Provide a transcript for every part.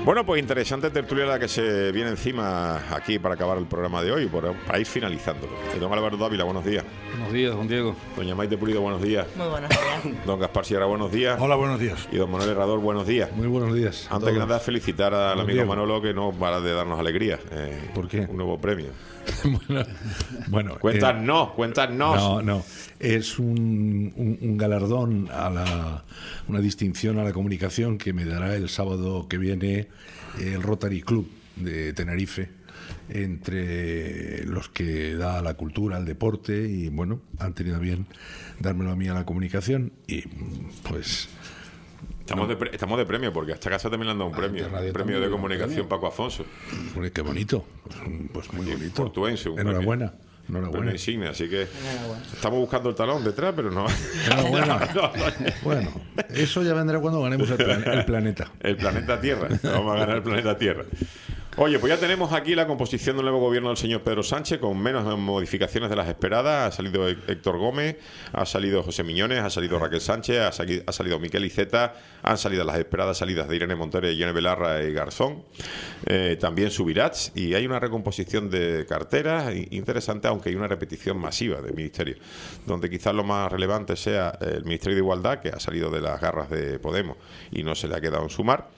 Bueno, pues interesante tertulia la que se viene encima aquí para acabar el programa de hoy, para ir finalizándolo. Don Álvaro Dávila, buenos días. Buenos días, don Diego. Doña Maite Pulido, buenos días. Muy buenos días. Don Gaspar Sierra, buenos días. Hola, buenos días. Y don Manuel Herrador, buenos días. Muy buenos días. Antes que nada, felicitar al amigo Diego. Manolo, que no para de darnos alegría. ¿Por qué? Un nuevo premio. Bueno, Cuéntanos. No. Es un galardón una distinción a la comunicación que me dará el sábado que viene el Rotary Club de Tenerife, entre los que da la cultura, el deporte, y bueno, han tenido a bien dármelo a mí a la comunicación y pues... Estamos de premio, porque a esta casa también le han dado un premio. Radio Un premio de también, comunicación Paco Afonso. Pues qué bonito, pues muy bonito. Portuense, un Enhorabuena. premio Enhorabuena. insignia, así que estamos buscando el talón detrás, pero no. Enhorabuena. Bueno, eso ya vendrá cuando ganemos el planeta. El planeta Tierra. Vamos a ganar el planeta Tierra. Oye, pues ya tenemos aquí la composición del nuevo gobierno del señor Pedro Sánchez, con menos modificaciones de las esperadas. Ha salido Héctor Gómez, ha salido José Miñones, ha salido Raquel Sánchez, ha salido Miquel Iceta, han salido las esperadas salidas de Irene Montero, Yone Belarra y Garzón, también Subirats, y hay una recomposición de carteras interesante, aunque hay una repetición masiva de ministerios, donde quizás lo más relevante sea el Ministerio de Igualdad, que ha salido de las garras de Podemos y no se le ha quedado en sumar.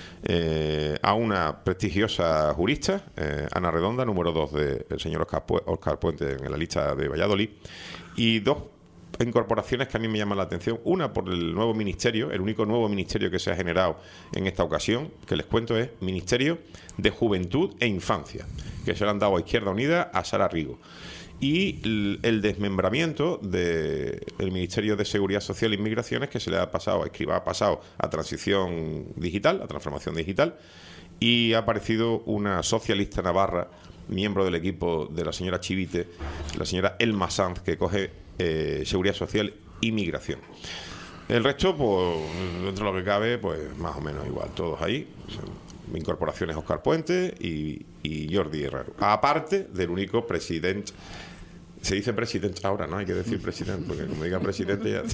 A una prestigiosa jurista, Ana Redonda, número 2 del señor Óscar Puente en la lista de Valladolid, y dos incorporaciones que a mí me llaman la atención. Una por el nuevo ministerio, el único nuevo ministerio que se ha generado en esta ocasión, que les cuento es Ministerio de Juventud e Infancia, que se lo han dado a Izquierda Unida, a Sara Rigo. Y el desmembramiento del Ministerio de Seguridad Social e Inmigraciones, que se le ha pasado a Transición Digital, a Transformación Digital, y ha aparecido una socialista navarra, miembro del equipo de la señora Chivite, la señora Elma Sanz, que coge Seguridad Social e Inmigración. El resto, pues, dentro de lo que cabe, pues más o menos igual, todos ahí. Incorporaciones Óscar Puente y Jordi Herrero. Aparte del único presidente. Se dice presidente ahora, ¿no? Hay que decir presidente, porque como digan presidente ya...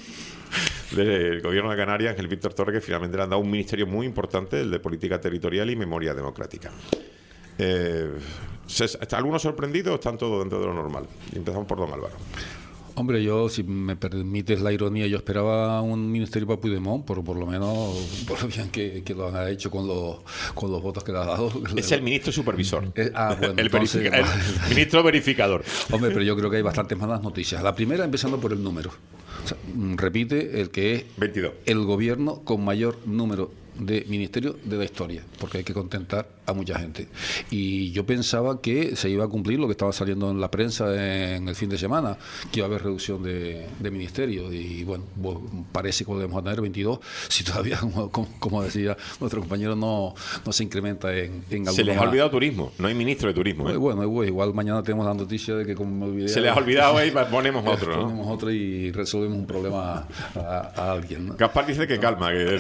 del gobierno de Canarias, Ángel Víctor Torres, que finalmente le han dado un ministerio muy importante, el de Política Territorial y Memoria Democrática. ¿Está alguno sorprendido o están todos dentro de lo normal? Y empezamos por don Álvaro. Hombre, yo, si me permites la ironía, yo esperaba un ministerio para Puigdemont, por lo menos por lo bien que lo han hecho con los votos que le ha dado. Es el ministro supervisor. Bueno, el ministro verificador. Hombre, pero yo creo que hay bastantes malas noticias. La primera, empezando por el número. O sea, repite el que es 22. El gobierno con mayor número de ministerios de la historia, porque hay que contentar a mucha gente. Y yo pensaba que se iba a cumplir lo que estaba saliendo en la prensa en el fin de semana, que iba a haber reducción de ministerios, y bueno, parece que podemos tener 22, si todavía, como decía nuestro compañero, no se incrementa en algunos. Se les ha olvidado turismo, no hay ministro de turismo. Bueno, igual mañana tenemos la noticia de que, como me olvidé, se les ha olvidado y ponemos otro, ¿no? Ponemos otro y resolvemos un problema a alguien, ¿no? Gaspar dice que calma, que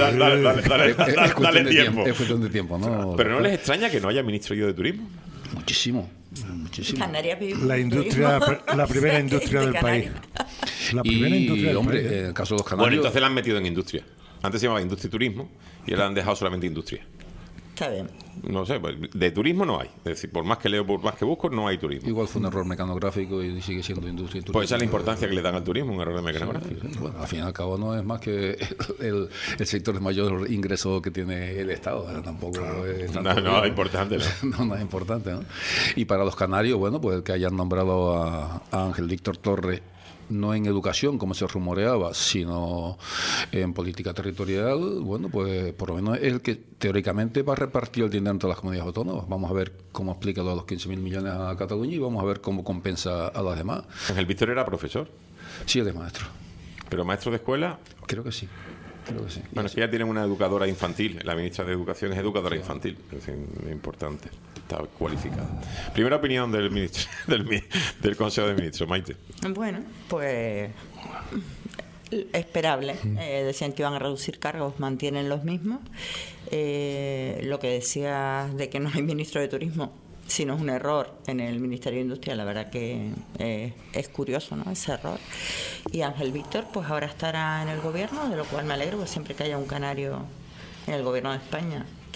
dale tiempo. Es cuestión de tiempo, ¿no? Pero ¿no les extraña que no haya ministerio de turismo? Muchísimo. Canarias vive La industria, la primera industria del país. La primera industria del hombre, país. en el caso de los canarios... Bueno, entonces la han metido en industria. Antes se llamaba industria y turismo y ahora han dejado solamente industria. Está bien. No sé, de turismo no hay. Es decir, por más que leo, por más que busco, no hay turismo. Igual fue un error mecanográfico y sigue siendo industria y turismo. Pues esa es la importancia que le dan al turismo, un error de mecanográfico. Sí. Bueno, al fin y al cabo no es más que el sector de mayor ingreso que tiene el Estado. Tampoco es tanto no es importante, ¿no? No es importante, ¿no? Y para los canarios, bueno, pues el que hayan nombrado a Ángel Víctor Torres, no en educación, como se rumoreaba, sino en política territorial, bueno, pues por lo menos es el que teóricamente va a repartir el dinero entre las comunidades autónomas. Vamos a ver cómo explica los 15.000 millones a Cataluña y vamos a ver cómo compensa a las demás. Ángel Víctor era profesor. Sí, él es maestro. ¿Pero maestro de escuela? Creo que sí. Bueno, es que ya tienen una educadora infantil. La ministra de Educación es educadora infantil. Es decir, es importante. Está cualificada. Primera opinión del ministro, del Consejo de Ministros, Maite. Bueno, pues esperable. Decían que iban a reducir cargos, mantienen los mismos. Lo que decía de que no hay ministro de Turismo, si no es un error en el Ministerio de Industria, la verdad que es curioso, ¿no?, ese error. Y Ángel Víctor, pues ahora estará en el gobierno, de lo cual me alegro, porque siempre que haya un canario en el gobierno de España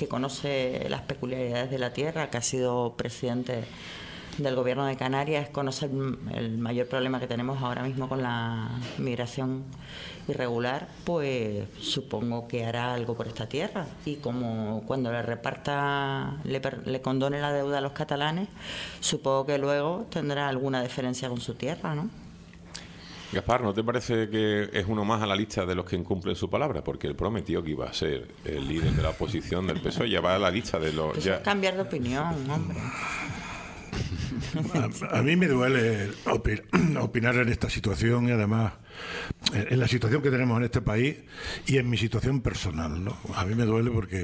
que conoce las peculiaridades de la tierra, que ha sido presidente del Gobierno de Canarias, conoce el mayor problema que tenemos ahora mismo con la migración irregular, pues supongo que hará algo por esta tierra. Y como cuando le reparta, le condone la deuda a los catalanes, supongo que luego tendrá alguna deferencia con su tierra, ¿no? Gaspar, ¿no te parece que es uno más a la lista de los que incumplen su palabra? Porque él prometió que iba a ser el líder de la oposición del PSOE, ya va a la lista de los... Eso es cambiar de opinión, hombre. A mí me duele opinar en esta situación y además en la situación que tenemos en este país y en mi situación personal, ¿no? A mí me duele porque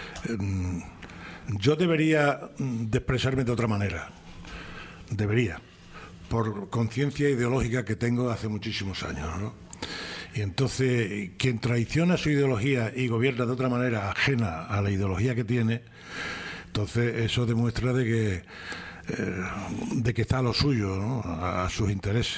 yo debería de expresarme de otra manera. Debería, por conciencia ideológica que tengo hace muchísimos años, ¿no? Y entonces, quien traiciona su ideología y gobierna de otra manera ajena a la ideología que tiene, entonces eso demuestra de que está a lo suyo, ¿no? A sus intereses.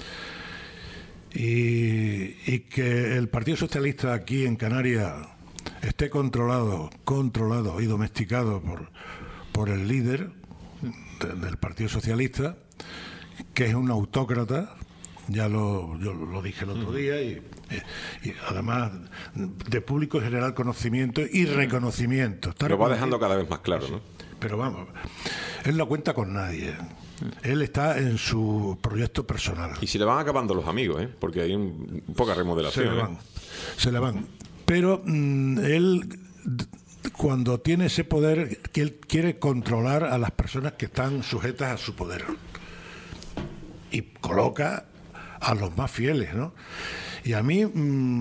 Y que el Partido Socialista aquí en Canarias esté controlado y domesticado por el líder del Partido Socialista, que es un autócrata, yo lo dije el otro día, y además de público general conocimiento y reconocimiento. Lo va dejando cada vez más claro, ¿no? Pero vamos, él no cuenta con nadie. Él está en su proyecto personal. Y se le van acabando los amigos, ¿eh? Porque hay poca remodelación. Se le van. Pero él, cuando tiene ese poder, que él quiere controlar a las personas que están sujetas a su poder. Y coloca a los más fieles, ¿no? Y a mí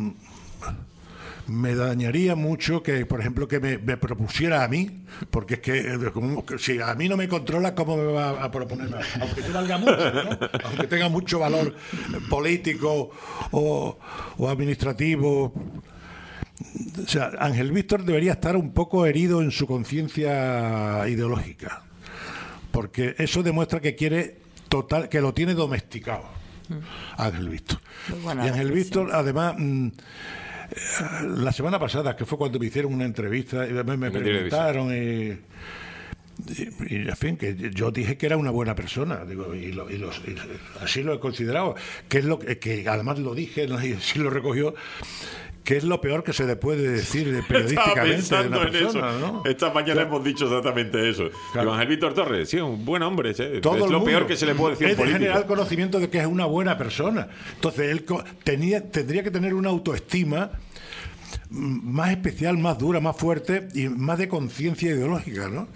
me dañaría mucho que, por ejemplo, que me propusiera a mí, porque es que si a mí no me controla, ¿cómo me va a proponer? Aunque te valga mucho, ¿no? Aunque tenga mucho valor político o administrativo. O sea, Ángel Víctor debería estar un poco herido en su conciencia ideológica, porque eso demuestra que quiere que lo tiene domesticado Ángel Víctor. Y Ángel Víctor, además, la semana pasada, que fue cuando me hicieron una entrevista, me preguntaron y en fin, que yo dije que era una buena persona, digo, y así lo he considerado, que es lo que además lo dije, ¿no? Y sí lo recogió, que es lo peor que se le puede decir periodísticamente de una persona, ¿no? Esta mañana hemos dicho exactamente eso. Claro. Ángel Víctor Torres, sí, un buen hombre, ¿sí? Todo es lo peor que se le puede decir a un político. Es de general conocimiento de que es una buena persona. Entonces él tendría que tener una autoestima más especial, más dura, más fuerte y más de conciencia ideológica, ¿no?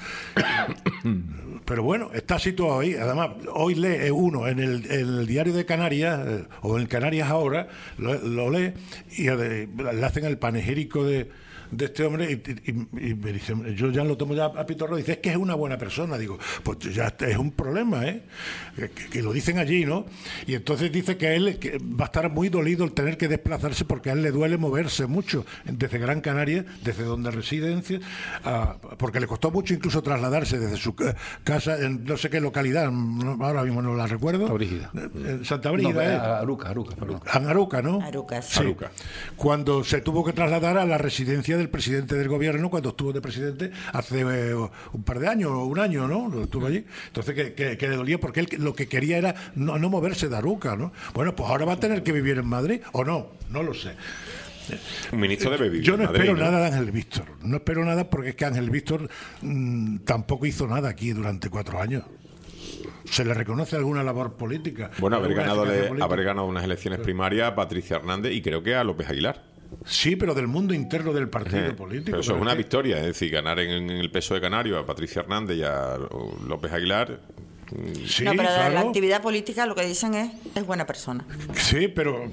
Pero bueno, está situado ahí. Además, hoy lee uno en el diario de Canarias, o en Canarias Ahora, lo lee y le hacen el panegírico de este hombre y me dice, yo ya lo tomo ya a pitorro, dice, es que es una buena persona. Digo, pues ya es un problema, ¿eh? Que lo dicen allí, ¿no? Y entonces dice que él va a estar muy dolido el tener que desplazarse porque a él le duele moverse mucho desde Gran Canaria, desde donde reside, porque le costó mucho incluso trasladarse desde su casa en no sé qué localidad, ahora mismo no la recuerdo. Santa Brígida, Aruca, perdón. Aruca, ¿no? Aruca, sí. Aruca. Cuando se tuvo que trasladar a la residencia del presidente del gobierno, cuando estuvo de presidente hace un par de años, un año, ¿no? Estuvo allí. Entonces que le dolía porque él lo que quería era no moverse de Aruca, ¿no? Bueno, pues ahora va a tener que vivir en Madrid, o no lo sé. Un ministro debe vivir. Yo no espero nada de Ángel Víctor. No espero nada porque es que Ángel Víctor tampoco hizo nada aquí durante 4 años. ¿Se le reconoce alguna labor política? Bueno, haber ganado unas elecciones primarias a Patricia Hernández y creo que a López Aguilar. Sí, pero del mundo interno del partido político. Pero eso es una victoria, es decir, ganar en el PSOE Canario a Patricia Hernández y a López Aguilar. Sí, no, pero claro, de la actividad política lo que dicen es buena persona. Sí, pero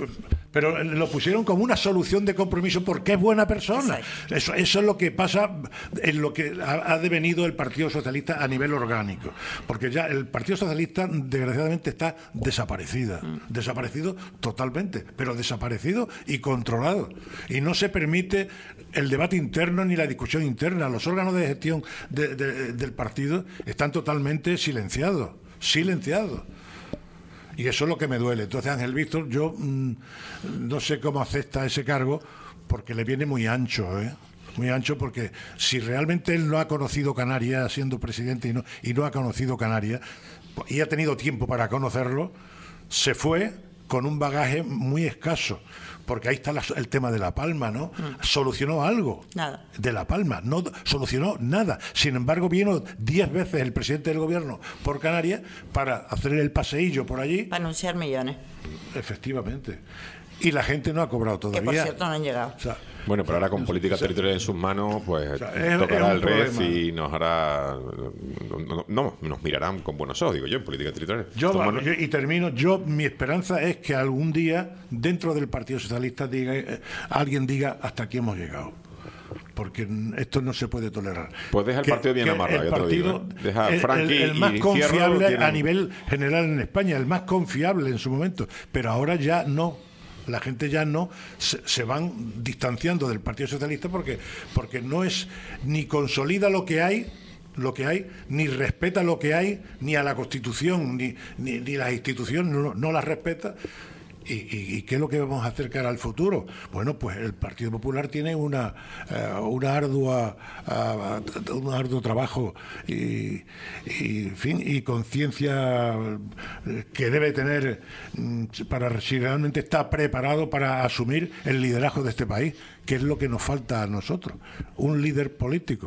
lo pusieron como una solución de compromiso porque es buena persona. Eso es lo que pasa en lo que ha devenido el Partido Socialista a nivel orgánico. Porque ya el Partido Socialista, desgraciadamente, está desaparecido totalmente, pero desaparecido y controlado. Y no se permite el debate interno ni la discusión interna. Los órganos de gestión del partido están totalmente silenciados. Y eso es lo que me duele. Entonces, Ángel Víctor, yo no sé cómo acepta ese cargo porque le viene muy ancho, ¿eh? muy ancho, porque si realmente él no ha conocido Canarias siendo presidente y no ha conocido Canarias, y ha tenido tiempo para conocerlo, se fue con un bagaje muy escaso, porque ahí está el tema de La Palma, ¿no? ¿Solucionó algo? Nada. De La Palma, no solucionó nada. Sin embargo, vino 10 veces el presidente del gobierno por Canarias para hacer el paseillo por allí. Para anunciar millones. Efectivamente. Y la gente no ha cobrado todavía. Que por cierto no han llegado. O sea, Bueno, pero ahora con política territorial en sus manos, pues es tocará un el REF problema. y nos hará... No, nos mirarán con buenos ojos, digo yo, en política territorial. Y termino, mi esperanza es que algún día dentro del Partido Socialista alguien diga hasta aquí hemos llegado, porque esto no se puede tolerar. Pues deja el partido bien amarrado, ya te lo digo. Deja a Franqui el más y confiable Fierro a nivel general en España, el más confiable en su momento, pero ahora ya no. La gente ya no se van distanciando del Partido Socialista porque no es ni consolida lo que hay, ni respeta lo que hay, ni a la Constitución, ni las instituciones no las respeta. ¿Y qué es lo que vamos a hacer cara al futuro? Bueno, pues el Partido Popular tiene un arduo trabajo y conciencia que debe tener para si realmente está preparado para asumir el liderazgo de este país, que es lo que nos falta a nosotros, un líder político,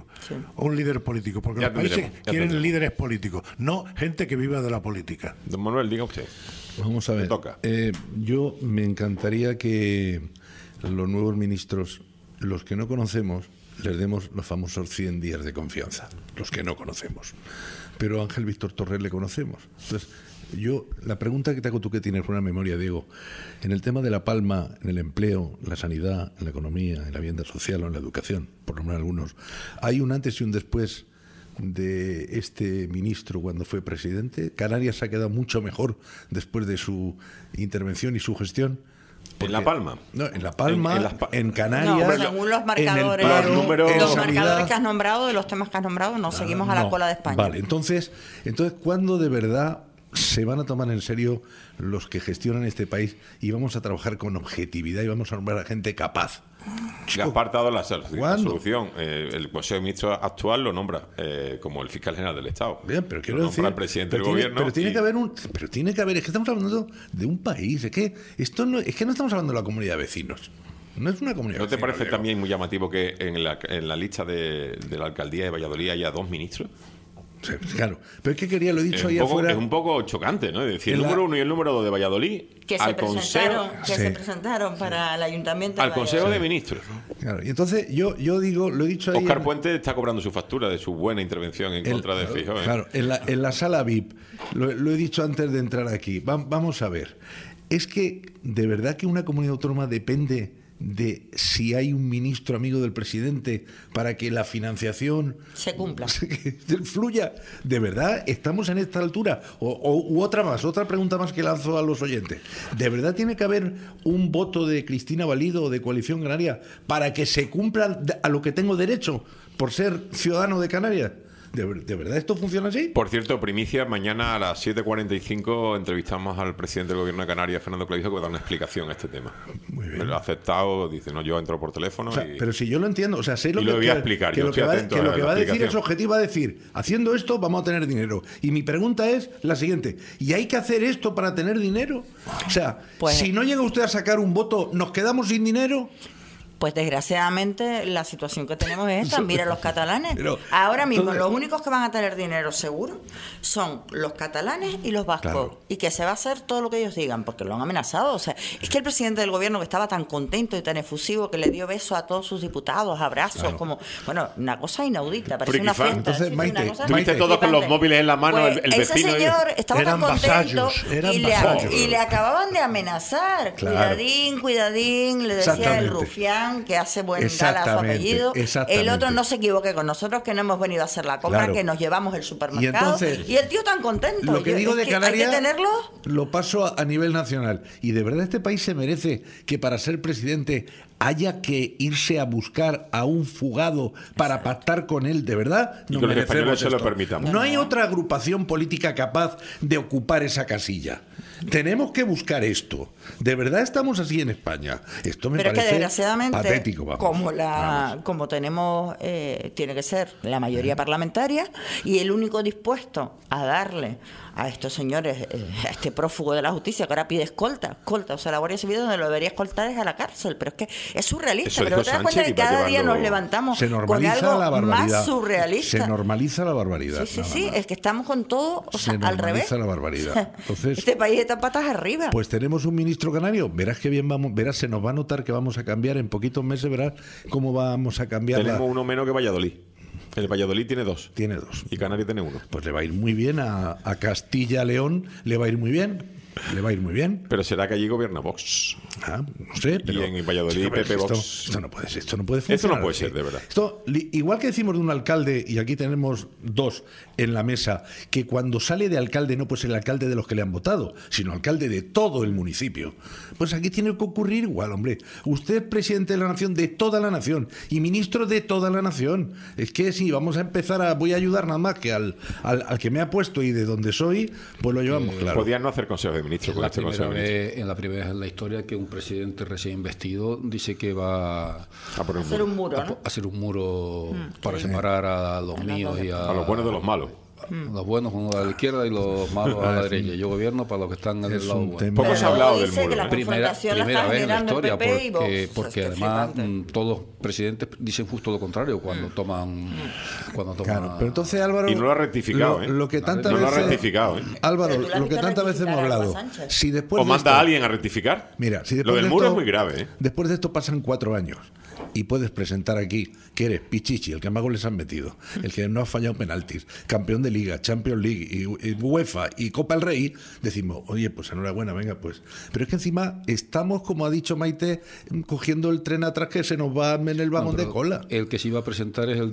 porque Ya los países tendremos. quieren líderes políticos, no gente que viva de la política. Don Manuel, diga usted. Vamos a ver. Me toca. Yo me encantaría que los nuevos ministros, los que no conocemos, les demos los famosos 100 días de confianza, los que no conocemos. Pero a Ángel Víctor Torres le conocemos. Entonces, la pregunta que te hago tú, que tienes una memoria, Diego, en el tema de La Palma, en el empleo, en la sanidad, en la economía, en la vivienda social o en la educación, por nombrar algunos, ¿hay un antes y un después de este ministro cuando fue presidente? ¿Canarias ha quedado mucho mejor después de su intervención y su gestión? ¿En La Palma? No, en La Palma, en No, Canarias, según los en el marcadores, paro, números- en los sanidad. marcadores que has nombrado, de los temas que has nombrado, no seguimos a la No. cola de España. Vale, entonces, ¿cuándo de verdad se van a tomar en serio los que gestionan este país y vamos a trabajar con objetividad y vamos a nombrar a gente capaz? Gaspar ha dado la ¿Cuándo? solución. El Consejo de Ministros actual lo nombra como el fiscal general del Estado. Bien, pero quiero lo decir, nombra el presidente del pero gobierno. pero tiene y- que haber, es que estamos hablando de un país, es que no estamos hablando de la comunidad de vecinos. No es una comunidad ¿No te vecina, parece Diego. también muy llamativo que en la lista de la alcaldía de Valladolid haya 2 ministros? Sí, claro, pero es que quería, lo he dicho ahí afuera. Es un poco chocante, ¿no? Es decir, el En la- número 1 y el número 2 de Valladolid Que al Consejo, se presentaron para el Ayuntamiento al de Consejo Valladolid. de Ministros. Claro, y entonces yo digo, lo he dicho ahí. Óscar Puente está cobrando su factura de su buena intervención en contra de Feijóo. ¿eh? Claro, en la sala VIP, lo he dicho antes de entrar aquí. Vamos a ver. Es que de verdad que una comunidad autónoma depende de si hay un ministro amigo del presidente para que la financiación Se cumpla. fluya. ¿De verdad estamos en esta altura? U otra pregunta más que lanzo a los oyentes. ¿De verdad tiene que haber un voto de Cristina Valido o de Coalición Canaria para que se cumpla a lo que tengo derecho por ser ciudadano de Canarias? ¿De verdad esto funciona así? Por cierto, primicia, mañana a las 7:45 entrevistamos al presidente del Gobierno de Canarias, Fernando Clavijo, que va a dar una explicación a este tema. Muy bien. Me lo ha aceptado, dice, no, yo entro por teléfono O sea, y... pero si yo lo entiendo, o sea, sé lo Y que lo voy a explicar, que yo lo que estoy va, atento que a lo que la va a decir explicación. es objetivo, va a decir, haciendo esto vamos a tener dinero. Y mi pregunta es la siguiente, ¿y hay que hacer esto para tener dinero? O sea, Pues- si no llega usted a sacar un voto, ¿nos quedamos sin dinero? Pues desgraciadamente la situación que tenemos es esta. Mira los catalanes. Pero, Ahora mismo entonces- los únicos que van a tener dinero seguro son los catalanes y los vascos. Claro. Y que se va a hacer todo lo que ellos digan, porque lo han amenazado. O sea, es que el presidente del gobierno, que estaba tan contento y tan efusivo, que le dio besos a todos sus diputados, abrazos, Claro. como, bueno, una cosa inaudita, parece Friki una fan. fiesta. Entonces, Sí, Maite, una cosa Estuviste todos con los flipante. móviles en la mano, Pues el ese vecino... señor estaba Eran tan contento vasallos, eran y vasallos. le acababan de amenazar. Claro. Cuidadín, le decía el Exactamente. rufián, que hace buen gala a su Exactamente, apellido. exactamente. El otro no se equivoque con nosotros, que no hemos venido a hacer la compra, Claro. que nos llevamos el supermercado. entonces, Y el tío tan contento. Lo que digo Es de que hay Canarias que tenerlo. lo paso a nivel nacional. Y de verdad este país se merece que para ser presidente haya que irse a buscar a un fugado para pactar con él. ¿De verdad? Y No que los merecemos españoles se lo esto. permitamos. No hay otra agrupación política capaz de ocupar esa casilla. tenemos que buscar esto. ¿De verdad estamos así en España? Esto me Pero es que parece desgraciadamente, patético. Vamos. como tenemos, tiene que ser la mayoría parlamentaria y el único dispuesto a darle a estos señores, a este prófugo de la justicia que ahora pide escolta, o sea, la Guardia Civil donde lo debería escoltar es a la cárcel, pero es que es surrealista. Eso Pero dijo te das Sánchez, cuenta que que iba cada día llevando- nos levantamos Se con normaliza algo la barbaridad. más surrealista. Se normaliza la barbaridad. Sí, nada sí, más. es que estamos con todo, o sea, Se al revés. normaliza la barbaridad. Entonces, Este país está patas arriba. pues tenemos un ministro canario. Verás que bien vamos, verás, se nos va a notar que vamos a cambiar en poquitos meses, verás cómo vamos a cambiar. Tenemos uno menos que Valladolid. El Valladolid tiene 2. Tiene 2. Y Canarias tiene 1. Pues le va a ir muy bien a Castilla-León, le va a ir muy bien. Le va a ir muy bien. Pero será que allí gobierna Vox. No sé, pero en Valladolid, Sí, pero PP esto, Vox. esto no puede ser, esto no puede Esto no funcionar puede así. ser, de verdad. Esto, igual que decimos de un alcalde, y aquí tenemos 2 en la mesa, que cuando sale de alcalde no puede ser el alcalde de los que le han votado, sino alcalde de todo el municipio. Pues aquí tiene que ocurrir igual, hombre. Usted es presidente de la nación, de toda la nación, y ministro de toda la nación. Es que si vamos a empezar voy a ayudar nada más que al que me ha puesto y de donde soy, pues lo llevamos claro. Podían no hacer consejos de ministros con este consejo de ministros. En la primera vez en la historia que un presidente recién investido dice que va A poner un Hacer muro. un muro, ¿no? a hacer un muro para separar a los míos y A los buenos de los malos. los buenos uno a la izquierda y los malos a la derecha. Yo gobierno para los que están del Es lado un bueno. tema- Poco se ha hablado del Dice que muro. la ¿eh? confrontación la Primera está vez en la generando historia, PP y porque, Vox. porque Es que además flipante. todos los presidentes dicen justo lo contrario cuando toman Claro, pero entonces Álvaro, Y no lo ha rectificado, ¿eh? lo que tantas No lo ha veces, rectificado, ¿eh? Álvaro, Pero tú le has lo que visto tantas veces hemos rectificar algo hablado, a Sánchez. si después ¿O de manda esto- a alguien a rectificar? Mira, si Lo después del de muro esto- es muy grave, ¿eh? Después de esto pasan 4 años y puedes presentar aquí que eres Pichichi, el que más goles han metido, el que no ha fallado penaltis, campeón de Liga, Champions League, y UEFA y Copa del Rey, decimos, oye, pues enhorabuena, venga, pues. Pero es que encima estamos, como ha dicho Maite, cogiendo el tren atrás que se nos va en el vagón de pero cola. El que se iba a presentar es el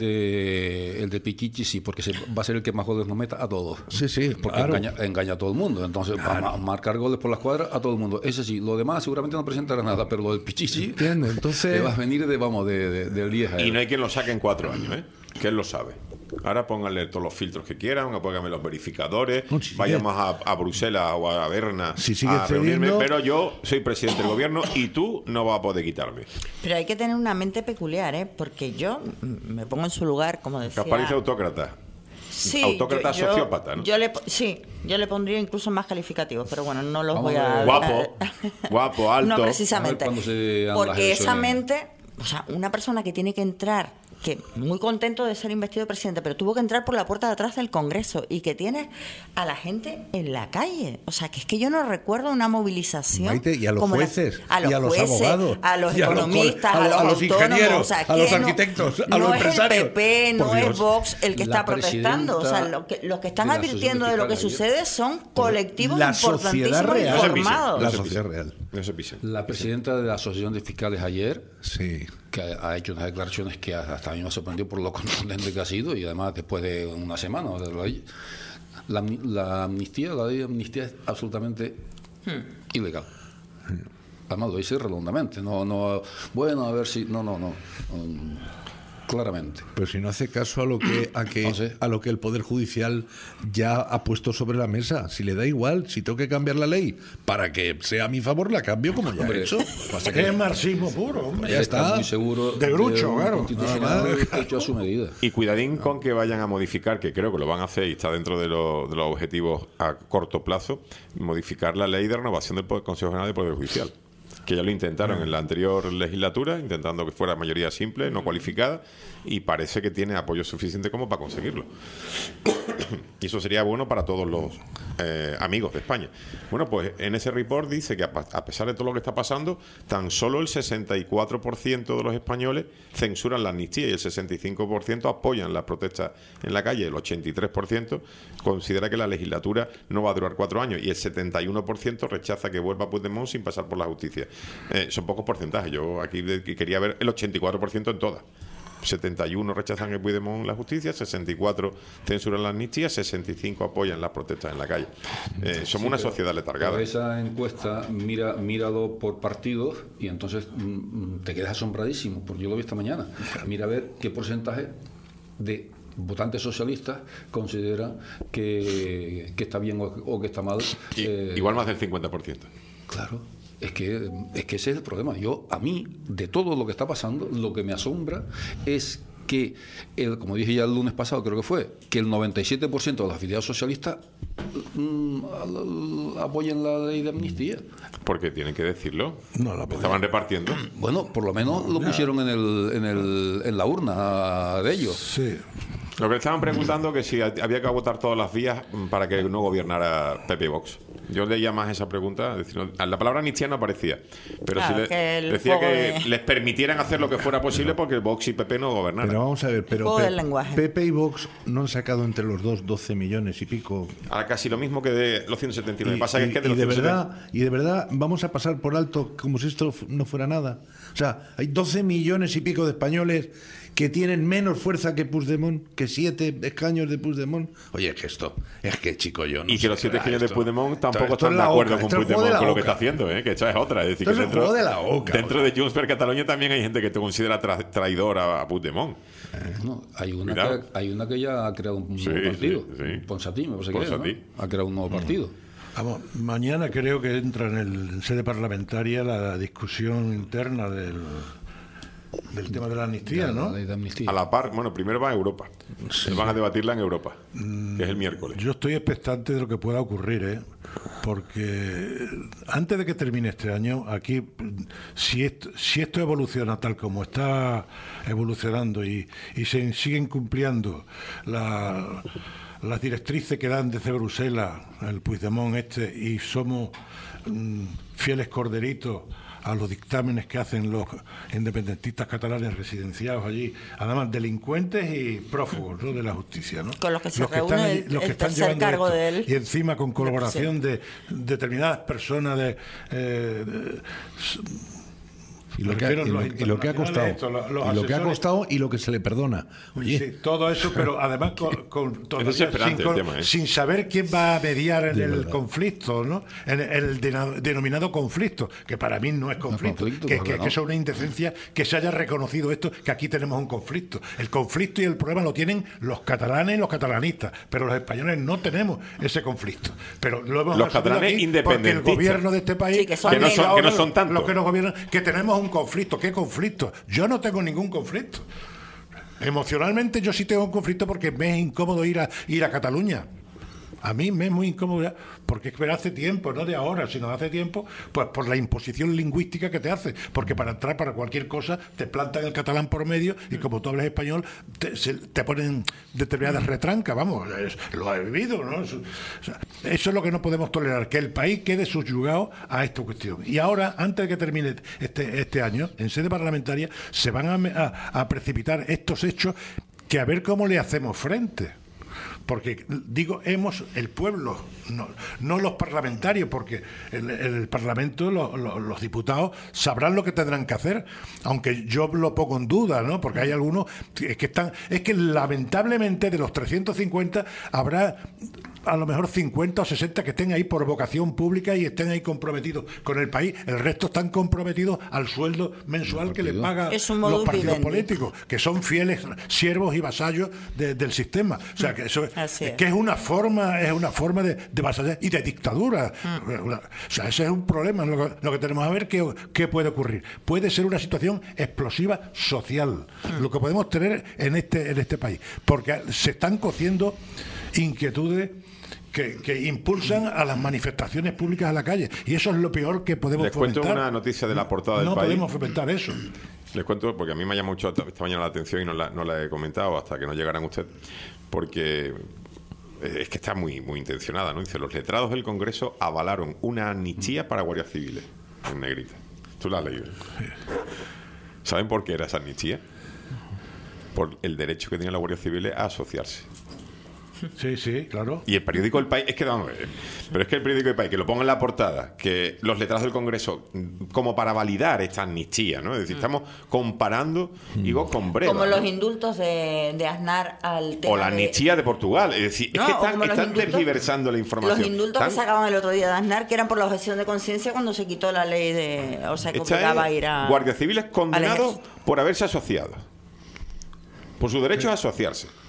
de Pichichi, sí, porque va a ser el que más goles nos meta a todos. Sí, sí, Porque claro. engaña a todo el mundo. Entonces va a marcar goles por las cuadras a todo el mundo. Ese sí, lo demás seguramente no presentará nada, pero lo del Pichichi ¿Entiendes? Entonces- te vas a venir del 10 a Y él. no hay quien lo saque en 4 años, ¿eh? Que él lo sabe. Ahora pónganle todos los filtros que quieran, pónganme los verificadores, No, si vayamos sigue- a Bruselas o a Berna Si sigue a reunirme, cediendo- pero yo soy presidente del gobierno y tú no vas a poder quitarme. Pero hay que tener una mente peculiar, ¿eh? Porque yo me pongo en su lugar, como decía. Capaz dice autócrata. Sí, autócrata sociópata, ¿no? Yo le pondría incluso más calificativos, pero bueno, no los Vamos voy a a... ver. Guapo, alto. No A ver precisamente. cuándo se dan las Porque esa elecciones. mente, o sea, una persona que tiene que entrar, que muy contento de ser investido presidente, pero tuvo que entrar por la puerta de atrás del Congreso y que tiene a la gente en la calle. O sea, que es que yo no recuerdo una movilización. Maite, y a los como jueces, a los y a los jueces, abogados, a los y a los economistas, a los autónomos, ingenieros, o sea, a los que arquitectos, a no los es empresarios. el PP, Por no Dios. es Vox el que La está protestando. O sea, presidenta los que están de la advirtiendo de lo que Asociación Fiscal sucede son colectivos La sociedad importantísimos real. No se pisen, informados. no La se sociedad pisen. real. No se pisen. La presidenta de la Asociación de Fiscales ayer, Sí. que ha hecho unas declaraciones que hasta a mí me sorprendió por lo contundente que ha sido, y además después de una semana, o sea, la amnistía, la ley de amnistía es absolutamente ilegal. Además lo dice redondamente, bueno, a ver si, claramente. Pero si no hace caso a lo que No sé. a lo que el Poder Judicial ya ha puesto sobre la mesa, si le da igual, si tengo que cambiar la ley para que sea a mi favor, la cambio como ya he Hombre, hecho. pasa que Es marxismo puro, hombre. Ya está. muy seguro De Grucho, un claro. constitucional hecho a su medida. Y cuidadín con que vayan a modificar, que creo que lo van a hacer y está dentro de los objetivos a corto plazo, modificar la ley de renovación del Consejo General del Poder Judicial. Que ya lo intentaron en la anterior legislatura, intentando que fuera mayoría simple, no cualificada, y parece que tiene apoyo suficiente como para conseguirlo. Y eso sería bueno para todos los amigos de España. Bueno, pues en ese report dice que a pesar de todo lo que está pasando, tan solo el 64% de los españoles censuran la amnistía y el 65% apoyan las protestas en la calle. El 83% considera que la legislatura no va a durar 4 años y el 71% rechaza que vuelva Puigdemont sin pasar por la justicia. Son pocos porcentajes. Yo aquí quería ver el 84% en todas. 71 rechazan que Puigdemont la justicia, 64 censuran la amnistía, 65 apoyan las protestas en la calle. Somos una sociedad letargada. Pero esa encuesta, míralo por partidos y entonces te quedas asombradísimo, porque yo lo vi esta mañana. Mira a ver qué porcentaje de votantes socialistas consideran que está bien o que está mal. Igual más del 50%. Claro. Es que ese es el problema. A mí, de todo lo que está pasando, lo que me asombra es que, como dije ya el lunes pasado, creo que fue, que el 97% de los afiliados socialistas apoyan la ley de amnistía. Porque tienen que decirlo. No la estaban repartiendo. Bueno, por lo menos lo pusieron en la urna de ellos. Sí. Lo que le estaban preguntando que si había que votar todas las vías para que no gobernara PP y Vox. Yo leía más esa pregunta. Es decir, la palabra amnistía no aparecía. Pero claro, sí decía que les permitieran hacer lo que fuera posible porque Vox y PP no gobernaran. Pero vamos a ver, PP y Vox no han sacado entre los dos 12 millones y pico. Ahora casi lo mismo que de los 179. Pasa que es que de verdad vamos a pasar por alto como si esto no fuera nada. O sea, hay 12 millones y pico de españoles que tienen menos fuerza que Puigdemont, que 7 escaños de Puigdemont. Oye, es que chico, yo no y que los 7 escaños de Puigdemont tampoco esto están de acuerdo con Puigdemont con lo que está haciendo, que esa es otra. Es decir, que dentro de Junts per Catalunya también hay gente que te considera traidor a Puigdemont. No, hay una que ya ha creado un nuevo partido. Sí. Ponsatí, me parece que es, ¿no? Ha creado un nuevo partido. Vamos, mañana creo que entra en sede parlamentaria la discusión interna del tema de la amnistía, ¿no? La ley de amnistía. A la par, bueno, primero va a Europa. Van a debatirla en Europa, que es el miércoles. Yo estoy expectante de lo que pueda ocurrir, porque antes de que termine este año, aquí, si esto evoluciona tal como está evolucionando y se siguen cumpliendo las directrices que dan desde Bruselas, el Puigdemont y somos fieles corderitos a los dictámenes que hacen los independentistas catalanes residenciados allí, además delincuentes y prófugos, ¿no?, de la justicia, ¿no? Con los que se reúne el tercer cargo de él. Y encima con colaboración de determinadas personas y lo que ha costado y lo que se le perdona. Oye. Sí, todo eso, pero además sin saber quién va a mediar en el conflicto, ¿no? En el denominado conflicto, que para mí no es conflicto, que es una indecencia que se haya reconocido esto, que aquí tenemos un conflicto. El conflicto y el problema lo tienen los catalanes y los catalanistas, pero los españoles no tenemos ese conflicto. Pero lo hemos los catalanes aquí independentistas, porque el gobierno de este país, que no son tantos, los que nos gobiernan, que tenemos un conflicto. ¿Qué conflicto? Yo no tengo ningún conflicto. Emocionalmente yo sí tengo un conflicto porque me es incómodo ir a Cataluña. A mí me es muy incómodo, porque es que hace tiempo, no de ahora, sino de hace tiempo, pues por la imposición lingüística que te hace. Porque para entrar para cualquier cosa te plantan el catalán por medio y como tú hablas español te ponen determinadas retrancas, vamos, lo he vivido, ¿no? Eso es lo que no podemos tolerar, que el país quede subyugado a esta cuestión. Y ahora, antes de que termine este año, en sede parlamentaria, se van a precipitar estos hechos que a ver cómo le hacemos frente. Porque digo el pueblo, no los parlamentarios, porque el Parlamento, los diputados sabrán lo que tendrán que hacer, aunque yo lo pongo en duda, ¿no? Porque hay algunos que lamentablemente de los 350 habrá a lo mejor 50 o 60 que estén ahí por vocación pública y estén ahí comprometidos con el país. El resto están comprometidos al sueldo mensual que les pagan los partidos políticos, que son fieles siervos y vasallos del sistema. O sea, que eso es una forma de vasallaje y de dictadura. O sea, ese es un problema. Lo que tenemos a ver qué puede ocurrir. Puede ser una situación explosiva social, lo que podemos tener en este país, porque se están cociendo inquietudes que impulsan a las manifestaciones públicas a la calle, y eso es lo peor que podemos fomentar. Les cuento una noticia de la portada del país. No podemos fomentar eso. Les cuento, porque a mí me ha llamado mucho esta mañana la atención y no la he comentado hasta que no llegaran ustedes, porque es que está muy, muy intencionada, ¿no? Dice, los letrados del Congreso avalaron una amnistía para guardias civiles, en negrita. Tú la has leído. ¿Saben por qué era esa amnistía? Por el derecho que tienen las guardias civiles a asociarse. Sí, sí, claro. Y el periódico El País, pero es que el periódico El País, que lo ponga en la portada, que los letrados del Congreso, como para validar esta amnistía, ¿no? Es decir, estamos comparando Higo con Breva. Como los indultos de Aznar al tema. O la amnistía de Portugal. Es decir, es que están tergiversando la información. Los indultos que sacaban el otro día de Aznar, que eran por la objeción de conciencia cuando se quitó la ley de. O sea, que obligaba a ir a. Guardias civiles condenados por haberse asociado. Por su derecho a asociarse.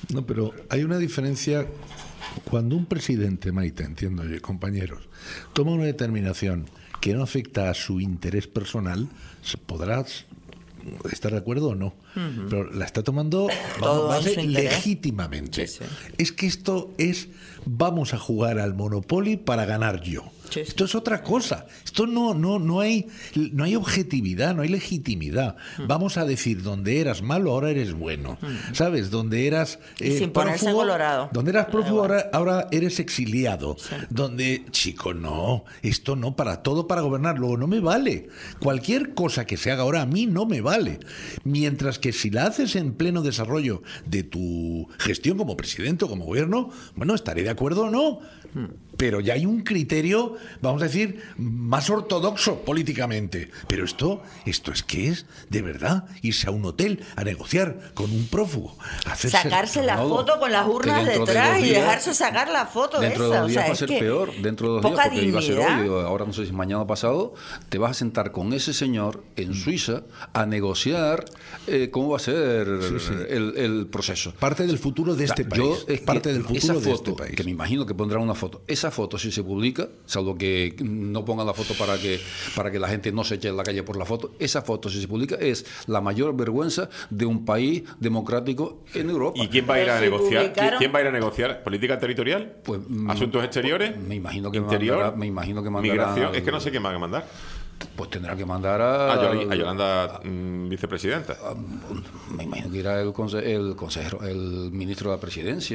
No, pero hay una diferencia. Cuando un presidente, Maite, entiendo yo, compañeros, toma una determinación que no afecta a su interés personal, podrás estar de acuerdo o no, pero la está tomando legítimamente. Sí. Es que esto es, vamos a jugar al Monopoly para ganar yo. Sí. Esto es otra cosa. Esto no hay objetividad, no hay legitimidad. Vamos a decir, donde eras malo, ahora eres bueno. ¿Sabes? Donde eras sin ponerse prófugo, colorado. donde eras prófugo, ahora eres exiliado. Sí. Donde, chico, no, esto no, para todo, para gobernar. Luego, no me vale. Cualquier cosa que se haga ahora a mí no me vale. Mientras que si la haces en pleno desarrollo de tu gestión como presidente o como gobierno, bueno, estaré de acuerdo o no. Pero ya hay un criterio, vamos a decir, más ortodoxo políticamente. Pero esto es que es, de verdad, irse a un hotel a negociar con un prófugo. Sacarse la foto con las urnas detrás y dejarse sacar la foto dentro esa. de 2 días va a ser peor. Dentro de 2 días, porque iba a ser hoy, ahora no sé si mañana o pasado, te vas a sentar con ese señor en Suiza a negociar cómo va a ser el proceso. Parte del futuro de este país. Parte del futuro de este país. Que me imagino que pondrán una foto. Esa foto, si se publica, salvo que no pongan la foto para que la gente no se eche en la calle por la foto, esa foto, si se publica, es la mayor vergüenza de un país democrático en Europa. ¿Y quién va a ir a negociar? ¿Quién va a ir a negociar? ¿Política territorial? Pues, ¿Asuntos exteriores? Me imagino que ¿Interior? mandará ¿Migración? Es que no sé quién va a mandar. Pues tendrá que mandar a Yolanda, vicepresidenta. Me imagino que irá el consejero, el ministro de la presidencia.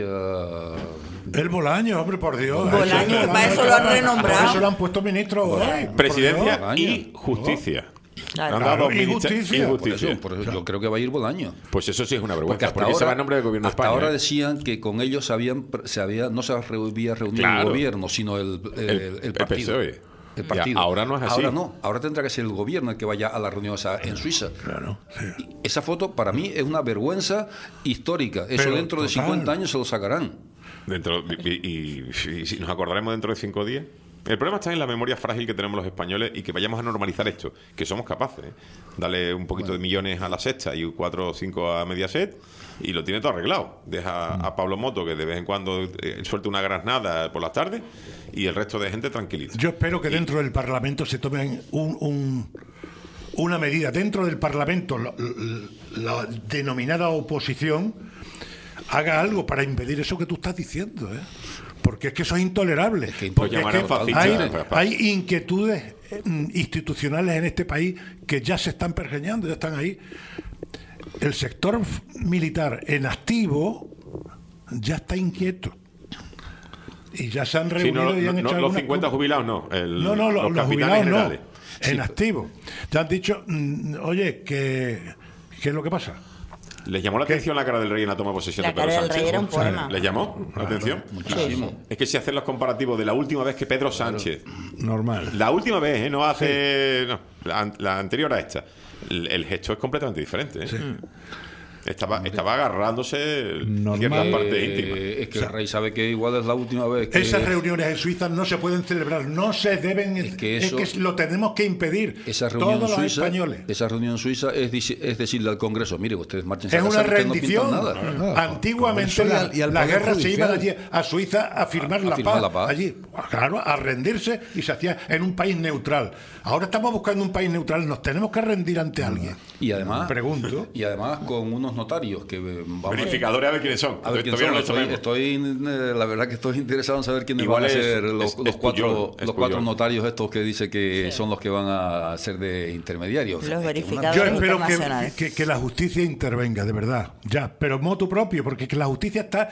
El Bolaño, hombre, por Dios. Bolaño, para eso lo han renombrado. Por eso lo han puesto ministro hoy. Presidencia Bolaño. y justicia. Claro. Han dado Y justicia. Por eso yo creo que va a ir Bolaño. Pues eso sí es una vergüenza, Porque porque se va en nombre del gobierno de hasta España. ahora decían que con ellos no se había reunido Claro. el gobierno, sino el partido. PSOE. El partido. Ya, ahora no es así. Ahora no. Ahora tendrá que ser el gobierno el que vaya a la reunión en Suiza. Claro, sí. Esa foto para mí es una vergüenza histórica. Eso Pero dentro de total. 50 años se lo sacarán. Y si nos acordaremos dentro de 5 días. El problema está en la memoria frágil que tenemos los españoles y que vayamos a normalizar esto, que somos capaces. Darle un poquito de millones a La Sexta y 4 o 5 a Mediaset y lo tiene todo arreglado. Deja a Pablo Moto, que de vez en cuando suelta una granada por las tardes, y el resto de gente tranquilita. Yo espero que dentro del Parlamento se tomen una medida. Dentro del Parlamento, la denominada oposición haga algo para impedir eso que tú estás diciendo, ¿eh? Porque es que eso es intolerable. Pues llamarán fascistas. Hay inquietudes institucionales en este país que ya se están pergeñando, ya están ahí. El sector militar en activo ya está inquieto. Y ya se han reunido y han hecho los 50 jubilados no. Los capitanes jubilados generales. no. En activo. Ya han dicho, oye, ¿qué es lo que pasa? ¿Les llamó la atención la cara del rey en la toma de posesión La de Pedro cara del Sánchez? rey era un poema. ¿Les llamó la atención? Muchísimo. Es que si hacen los comparativos de la última vez que Pedro Sánchez, Normal. la última vez, no hace, no, la anterior a esta, el gesto es completamente diferente. Estaba agarrándose Normal. ciertas partes íntimas. Es que el rey sabe que igual es la última vez que... Esas reuniones en Suiza no se pueden celebrar, no se deben, es que lo tenemos que impedir Esa reunión todos los suiza, españoles. Esa reunión suiza es decirle al Congreso, mire, ustedes marchen Es a una casa, que no rendición. pintan nada. Antiguamente Congreso y al las Poder guerras se iban Judicial. allí a Suiza a firmar, A firmar la paz. allí, claro, a rendirse, y se hacía en un país neutral. Ahora estamos buscando un país neutral, nos tenemos que rendir ante alguien. Y además, Pregunto. y además con unos notarios que vamos Verificadores a ver quiénes son. a ver quién Todavía son. no lo sabemos. La verdad que estoy interesado en saber quiénes Igual van a es- ser los es cuatro Puyol. notarios estos que dice que son los que van a ser de intermediarios. Los Yo verificadores espero internacionales. que la justicia intervenga, de verdad, ya, pero motu propio, porque que la justicia está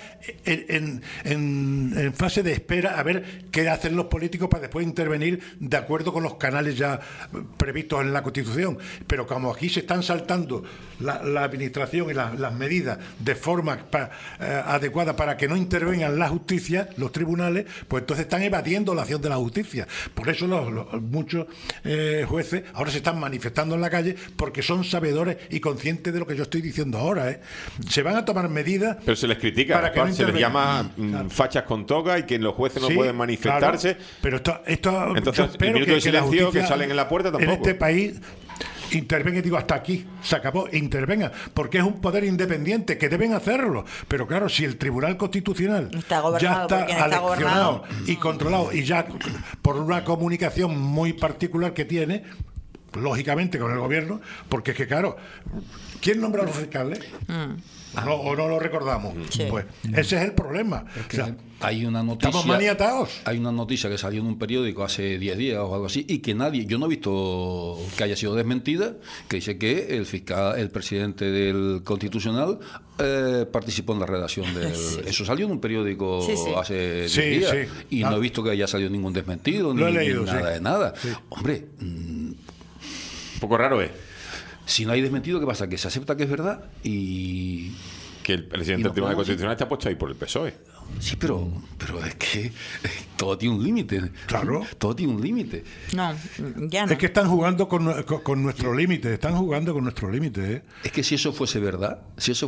en fase de espera a ver qué hacen los políticos para después intervenir de acuerdo con los canales ya previstos en la Constitución. Pero como aquí se están saltando la administración y las medidas de forma adecuada para que no intervengan la justicia, los tribunales, pues entonces están evadiendo la acción de la justicia. Por eso muchos jueces ahora se están manifestando en la calle porque son sabedores y conscientes de lo que yo estoy diciendo ahora, ¿eh? Se van a tomar medidas. Pero se les critica, para que no se les llama intervengan. fachas con toga y que los jueces no Sí, pueden manifestarse. claro, pero esto Entonces, yo espero el minuto de que la silencio justicia que salen en la puerta tampoco. En este país intervenga y digo, hasta aquí, se acabó, intervenga, porque es un poder independiente, que deben hacerlo. Pero claro, si el Tribunal Constitucional ya está aleccionado y controlado, y ya por una comunicación muy particular que tiene, lógicamente con el gobierno, porque es que claro, ¿quién nombra a los fiscales? ¿O no lo recordamos? Sí. Pues ese es el problema. Es que hay una noticia, estamos maniatados. Hay una noticia que salió en un periódico hace 10 días o algo así, y que yo no he visto que haya sido desmentida, que dice que el presidente del Constitucional participó en la redacción del... Sí. Eso salió en un periódico hace 10 Sí, días, sí. y no he visto que haya salido ningún desmentido, Lo he ni leído, nada sí. de nada. Sí. Hombre, Un poco raro es si no hay desmentido, ¿qué pasa? Que se acepta que es verdad y... que el presidente del Tribunal Constitucional está puesto ahí por el PSOE. Sí, pero es que todo tiene un límite. Claro. Todo tiene un límite. No, ya no. Es que están jugando con nuestro límite, están jugando con nuestro límite. Es que si eso fuese verdad,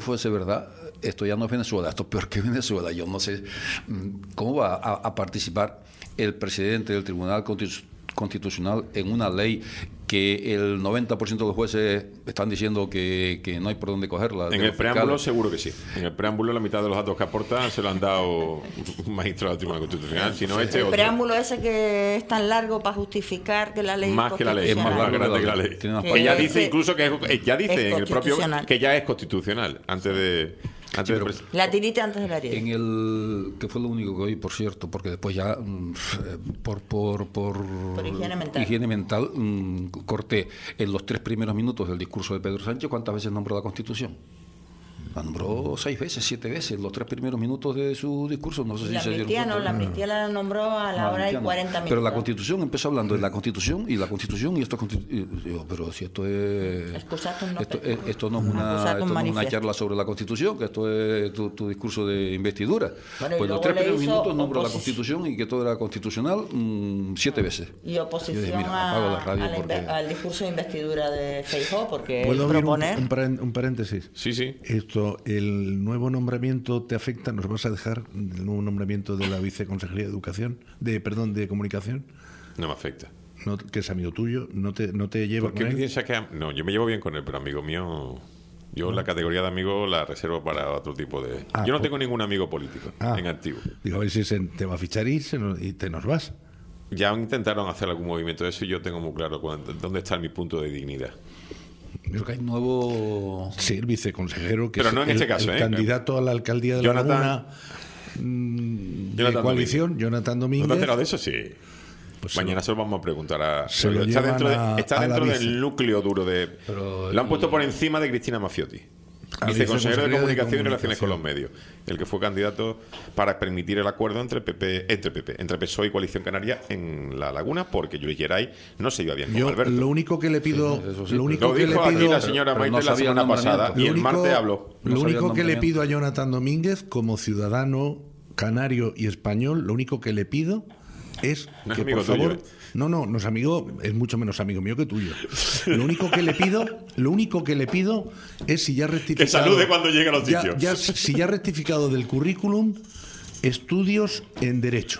esto ya no es Venezuela, esto es peor que Venezuela. Yo no sé cómo va a participar el presidente del Tribunal Constitucional en una ley que el 90% de los jueces están diciendo que no hay por dónde cogerla. En el preámbulo seguro que sí. En el preámbulo la mitad de los datos que aportan se lo han dado un magistrado del Tribunal Constitucional, si no el otro. preámbulo ese que es tan largo para justificar que la ley Más que la ley, es más grande que la ley. Tiene más Que ya partes. dice incluso que ya dice Es en el propio constitucional. que ya es constitucional antes de La tirita antes de la ariete. En el que fue lo único que oí, por cierto, porque después ya por higiene mental. corté en los 3 primeros minutos del discurso de Pedro Sánchez cuántas veces nombró la Constitución. La nombró 6 veces, 7 veces en los 3 primeros minutos de su discurso. No sé La si se dieron amnistía cuenta. no, la amnistía la nombró a la hora y 40 minutos. Pero la Constitución empezó hablando de la Constitución y esto digo, pero si esto es esto no es una charla sobre la Constitución, que esto es tu discurso de investidura. Bueno, pues los 3 primeros minutos nombró la Constitución y que todo era constitucional 7 veces. Y oposición Yo dije, mira, apago la radio al discurso de investidura de Feijóo, porque ¿Puedo abrir proponer... un paréntesis? Sí. Esto, el nuevo nombramiento te afecta, ¿nos vas a dejar el nuevo nombramiento de la viceconsejería de Educación, de Comunicación? No me afecta. No, que es amigo tuyo, no te lleva ¿Por qué con él? piensas que no, yo me llevo bien con él, pero amigo mío, yo la categoría de amigo la reservo para otro tipo de... yo no tengo ningún amigo político en activo. Digo, a ver si te va a fichar y te nos vas. Ya intentaron hacer algún movimiento de eso y yo tengo muy claro dónde está mi punto de dignidad. Creo que hay nuevo... Sí, el viceconsejero, que pero es no en este caso, el candidato a la alcaldía de La Laguna de coalición, Jonathan Domínguez. ¿No te has enterado de eso? Sí. Pues mañana se lo vamos a preguntar a... Está dentro del núcleo duro de... Lo han puesto por encima de Cristina Maffiotti, viceconsejero de Comunicación y Relaciones con los Medios, el que fue candidato para permitir el acuerdo entre PSOE y Coalición Canaria en La Laguna, porque Luis Geray no se iba bien con Alberto. Lo único que le pido... Lo dijo aquí la señora Maite la semana pasada y el martes habló. Lo único que le pido a Jonathan Domínguez, como ciudadano canario y español, lo único que le pido es que, por favor... Tuyo, No es amigo, es mucho menos amigo mío que tuyo. Lo único que le pido es, si ya ha rectificado... Que salude cuando llegue a los sitios. Si ya ha rectificado del currículum, estudios en Derecho.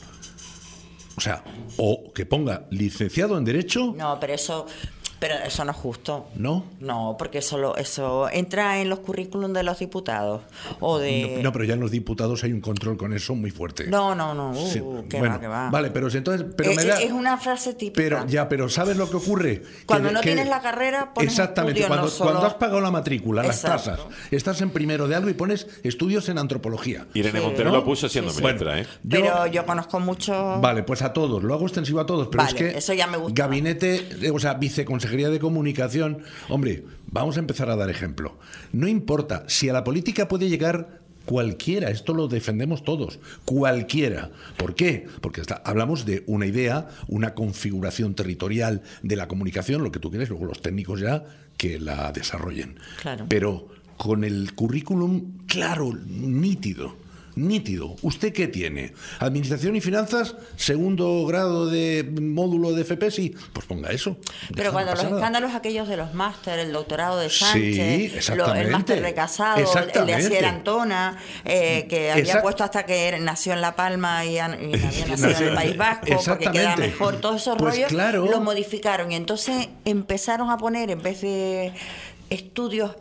O sea, o que ponga licenciado en Derecho... No, pero eso no es justo. ¿No? No, porque eso entra en los currículum de los diputados o de... No, pero ya en los diputados hay un control con eso muy fuerte. No. Sí, Que va. Vale, pero entonces... Pero es una frase típica. Pero ¿sabes lo que ocurre? Cuando no tienes la carrera, pones exactamente, estudios, cuando has pagado la matrícula, las Exacto. tasas, estás en primero de algo y pones estudios en antropología. Irene Montero lo puso siendo ministra, Pero yo conozco mucho... Vale, pues a todos, lo hago extensivo a todos, pero Vale, es que eso ya me gusta. gabinete, o sea, viceconsejería de Comunicación, hombre, vamos a empezar a dar ejemplo. No importa, si a la política puede llegar cualquiera, esto lo defendemos todos, cualquiera. ¿Por qué? Porque hablamos de una idea, una configuración territorial de la comunicación, lo que tú quieres, luego los técnicos ya que la desarrollen. Claro. Pero con el currículum claro, nítido, nítido. ¿Usted qué tiene? ¿Administración y finanzas? ¿Segundo grado de módulo de FP? Sí, pues ponga eso. Pero cuando los escándalos aquellos de los máster, el doctorado de Sánchez, el máster de Casado, el de Asier Antona, que había puesto hasta que nació en La Palma y había nacido en el País Vasco, porque queda mejor, todos esos rollos, claro, lo modificaron y entonces empezaron a poner, en vez de estudios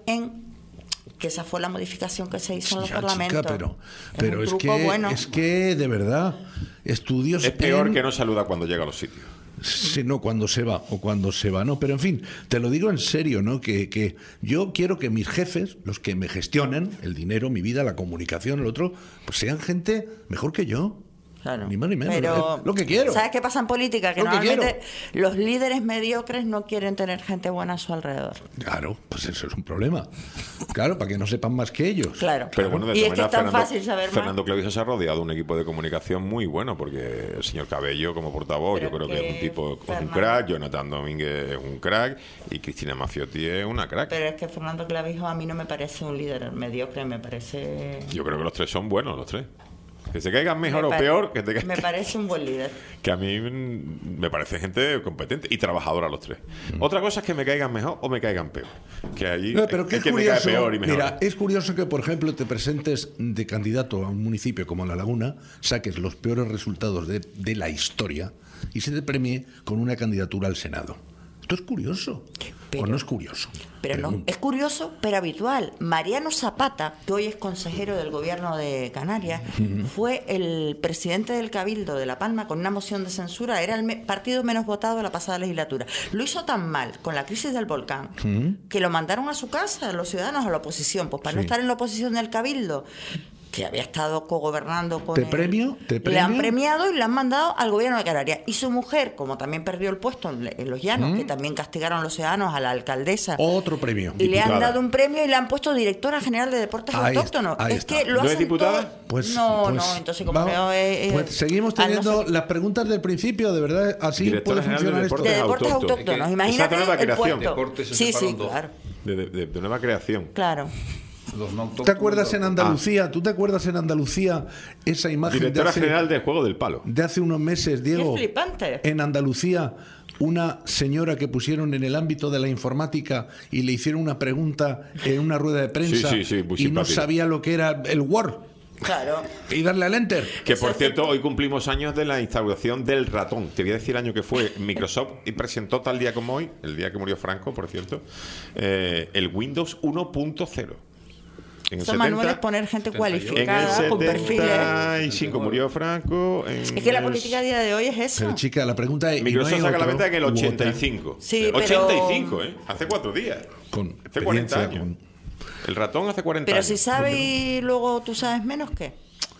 que esa fue la modificación que se hizo en los parlamentos. Chica, pero es que de verdad, estudios... Es peor que no saluda cuando llega a los sitios. Sí, no, cuando se va o cuando se va, no, pero en fin, te lo digo en serio, ¿no? Que yo quiero que mis jefes, los que me gestionen el dinero, mi vida, la comunicación, el otro, pues sean gente mejor que yo. Claro. Ni más ni menos. Pero, es lo que quiero. ¿Sabes qué pasa en política? Que normalmente los líderes mediocres no quieren tener gente buena a su alrededor. Claro, pues eso es un problema. Claro, para que no sepan más que ellos. Claro. Pero bueno, de y todas es que es tan fácil saber más. Fernando Clavijo se ha rodeado de un equipo de comunicación muy bueno, porque el señor Cabello como portavoz, yo creo que es un tipo, un crack, Jonathan Domínguez es un crack y Cristina Mafiotti es una crack. Pero es que Fernando Clavijo a mí no me parece un líder mediocre, me parece... Yo creo que los tres son buenos, los tres. Que se caigan mejor o peor, que te caigan. Me parece un buen líder. Que a mí me parece gente competente y trabajadora los tres. Otra cosa es que me caigan mejor o me caigan peor. Que allí pero que es que curioso, me cae peor y mejor. Mira, es curioso que, por ejemplo, te presentes de candidato a un municipio como La Laguna, saques los peores resultados de la historia y se te premie con una candidatura al Senado. Esto es curioso. ¿O no es curioso? Pero no, es curioso, pero habitual. Mariano Zapata, que hoy es consejero del gobierno de Canarias, fue el presidente del Cabildo de La Palma con una moción de censura. Era el partido menos votado de la pasada legislatura. Lo hizo tan mal con la crisis del volcán que lo mandaron a su casa, los ciudadanos, a la oposición. Pues para no estar en la oposición del Cabildo, que había estado cogobernando con él. Le han premiado y le han mandado al gobierno de Canarias. Y su mujer, como también perdió el puesto en Los Llanos, que también castigaron los ciudadanos, a la alcaldesa. Otro premio. Y le han dado un premio y le han puesto directora general de Deportes Autóctonos. Es que lo ¿No hacen es diputada? todo... Pues, no, entonces como pues seguimos teniendo las preguntas del principio, de verdad, así Directora puede funcionar esto. de Deportes Autóctonos. Imagínate esa nueva el creación. puesto. Sí, claro. De nueva creación. Claro. ¿Tú te acuerdas en Andalucía? ¿Tú te acuerdas en Andalucía esa imagen Directora general del Juego del Palo? De hace unos meses, Diego. ¡Qué flipante! En Andalucía, una señora que pusieron en el ámbito de la informática y le hicieron una pregunta en una rueda de prensa y no sabía lo que era el Word. Claro. Y darle al Enter. Que por cierto, hoy cumplimos años de la instauración del ratón. Te voy a decir el año que fue. Microsoft y presentó tal día como hoy, el día que murió Franco, por cierto, el Windows 1.0. Son manuales poner gente cualificada con perfiles. En el 75 murió Franco. Es que la política a día de hoy es eso. Pero chica, la pregunta es... Microsoft saca la venta en el 85. Sí, pero... 85, ¿eh? Hace 4 días. Hace 40 años. El ratón hace 40 pero años. Pero si sabes y luego tú sabes menos, ¿qué?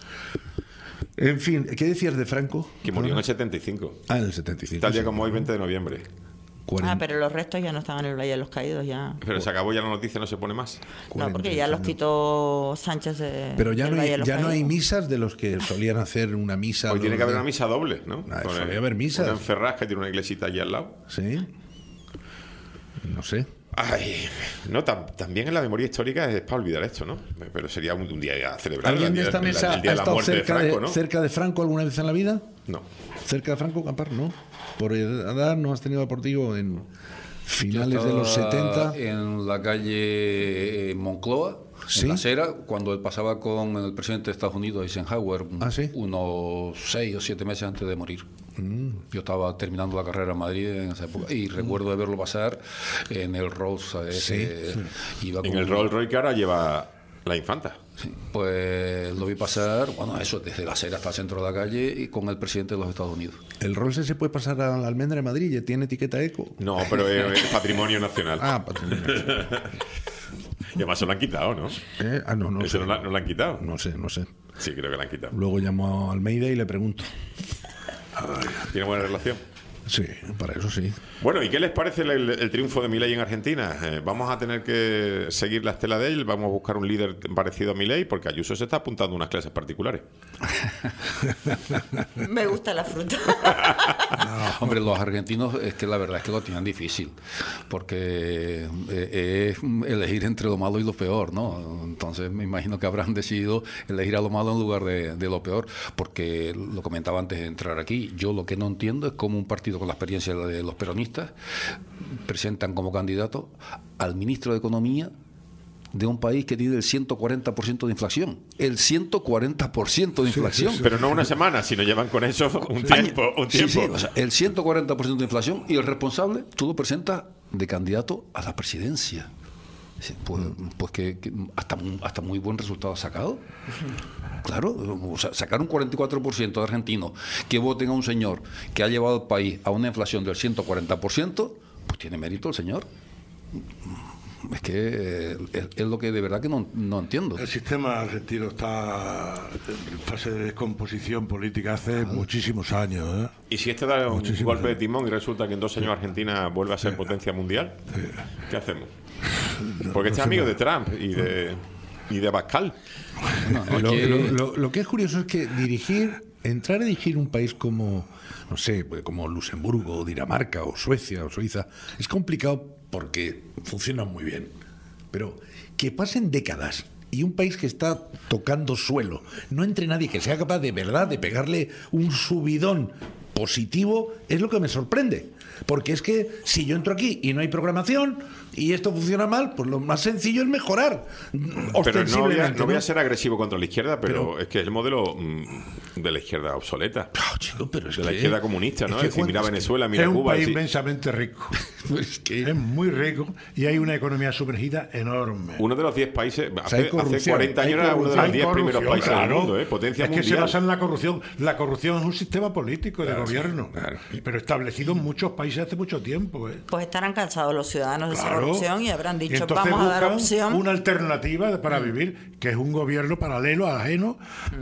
En fin, ¿qué decías de Franco? Que murió en el 75. En el 75. Tal día como hoy, 20 de noviembre. Pero los restos ya no estaban en el Valle de los Caídos ya. Pero se acabó ya la noticia, no se pone más. No, porque ya los quitó Sánchez de... Pero ya no hay misas de los que solían hacer una misa. Hoy tiene que haber una misa doble, ¿no? Solía haber misas. Una en Ferraz, que tiene una iglesita allí al lado. Sí. No sé. Ay, no, también en la memoria histórica es para olvidar esto, ¿no? Pero sería un día a celebrar. ¿Alguien de esta mesa ha estado cerca de Franco alguna vez en la vida? No. ¿Cerca de Franco Campar? No. Por edad no has tenido deportivo en finales de los 70. En la calle Moncloa, en La Sera, cuando él pasaba con el presidente de Estados Unidos, Eisenhower, unos 6 o 7 meses antes de morir. Yo estaba terminando la carrera en Madrid en esa época y recuerdo de verlo pasar en el Rolls. Iba en el Rolls Royce que ahora lleva la infanta. Sí, pues lo vi pasar, desde La Sera hasta el centro de la calle y con el presidente de los Estados Unidos. ¿El Rolls se puede pasar a la Almendra de Madrid? ¿Tiene etiqueta eco? No, pero es patrimonio nacional. Patrimonio nacional. Y además se lo han quitado, ¿no? No ¿Eso no lo han quitado? No sé. Sí, creo que lo han quitado. Luego llamo a Almeida y le pregunto. ¿Tiene buena relación? Sí, para eso sí. Bueno, ¿y qué les parece el triunfo de Milei en Argentina? ¿Vamos a tener que seguir la estela de él? ¿Vamos a buscar un líder parecido a Milei? Porque Ayuso se está apuntando a unas clases particulares. Me gusta la fruta. No, hombre, los argentinos es que la verdad es que lo tienen difícil, porque es elegir entre lo malo y lo peor, ¿no? Entonces me imagino que habrán decidido elegir a lo malo en lugar de lo peor, porque lo comentaba antes de entrar aquí, yo lo que no entiendo es cómo un partido con la experiencia de los peronistas presentan como candidato al ministro de Economía de un país que tiene el 140% de inflación. El 140% de inflación. Pero no una semana, sino llevan con eso un tiempo. Sí, o sea, el 140% de inflación, y el responsable tú lo presentas de candidato a la presidencia. Pues que hasta muy buen resultado ha sacado. Claro, o sea, sacar un 44% de argentinos que voten a un señor que ha llevado al país a una inflación del 140%, pues tiene mérito el señor. Es que es lo que de verdad que no entiendo. El sistema argentino está en fase de descomposición política hace muchísimos años, ¿eh? ¿Y si este da un golpe de timón y resulta que en 2 años Argentina vuelve a ser potencia mundial? ¿Qué hacemos? Porque este es amigo de Trump y de Abascal. Lo que es curioso es que entrar a dirigir un país como, no sé, como Luxemburgo, o Dinamarca, o Suecia, o Suiza, es complicado porque funcionan muy bien. Pero que pasen décadas y un país que está tocando suelo, no entre nadie que sea capaz de verdad de pegarle un subidón positivo, es lo que me sorprende. Porque es que si yo entro aquí y no hay programación y esto funciona mal, pues lo más sencillo es mejorar. Pero no voy a ser agresivo contra la izquierda, pero es que es el modelo de la izquierda obsoleta. Chico, pero es de la izquierda comunista, ¿no? Es decir, mira Venezuela, mira Cuba. Cuba. Es un país inmensamente rico. Es muy rico y hay una economía sumergida enorme. Uno de los 10 países, hace 40 años era uno de los 10 primeros países del mundo, potencia mundial. Es que se basa en la corrupción. La corrupción es un sistema político de gobierno, pero establecido en muchos países hace mucho tiempo. Pues estarán cansados los ciudadanos de esa corrupción y habrán dicho, entonces vamos a dar opción. Una alternativa para vivir, que es un gobierno paralelo, ajeno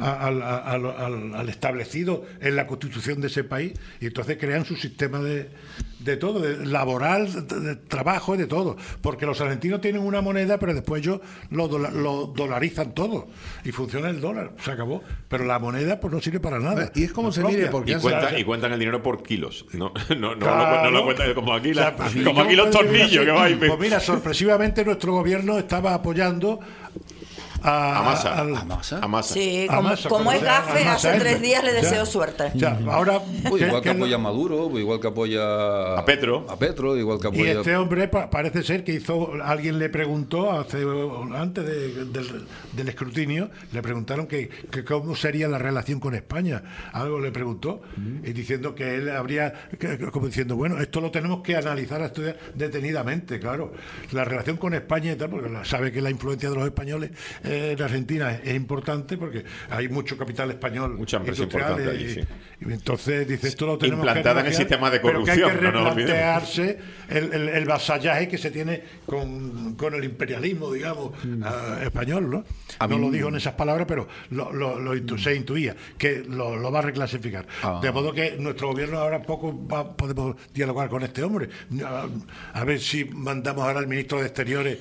al establecido en la constitución de ese país, y entonces crean su sistema de todo, de laboral, de trabajo y de todo, porque los argentinos tienen una moneda, pero después ellos lo dolarizan todo y funciona el dólar, se acabó, pero la moneda pues no sirve para nada. Y es como se mire, porque y cuentan el dinero por kilos, no Claro. lo cuentan como aquí, como aquí los tornillos que va y pues mira, sorpresivamente nuestro gobierno estaba apoyando a Massa. Sí, Massa, como es gafe, hace 3 días le deseo Ya. suerte. Ahora, Igual que apoya a Maduro, igual que apoya a Petro, igual que apoya... Y este hombre parece ser que alguien le preguntó antes del escrutinio, le preguntaron que cómo sería la relación con España. Algo le preguntó, y diciendo que él como diciendo, bueno, esto lo tenemos que analizar, estudiar detenidamente, claro. La relación con España y tal, porque sabe que la influencia de los españoles en Argentina es importante, porque hay mucho capital español, mucha empresa importante allí, sí. Y entonces dice, esto lo tenemos implantada en el sistema de corrupción, pero que hay que no replantearse el vasallaje que se tiene con el imperialismo, digamos, español, ¿no? No lo dijo en esas palabras, pero se intuía que lo va a reclasificar. De modo que nuestro gobierno ahora poco podemos dialogar con este hombre. A ver si mandamos ahora al ministro de Exteriores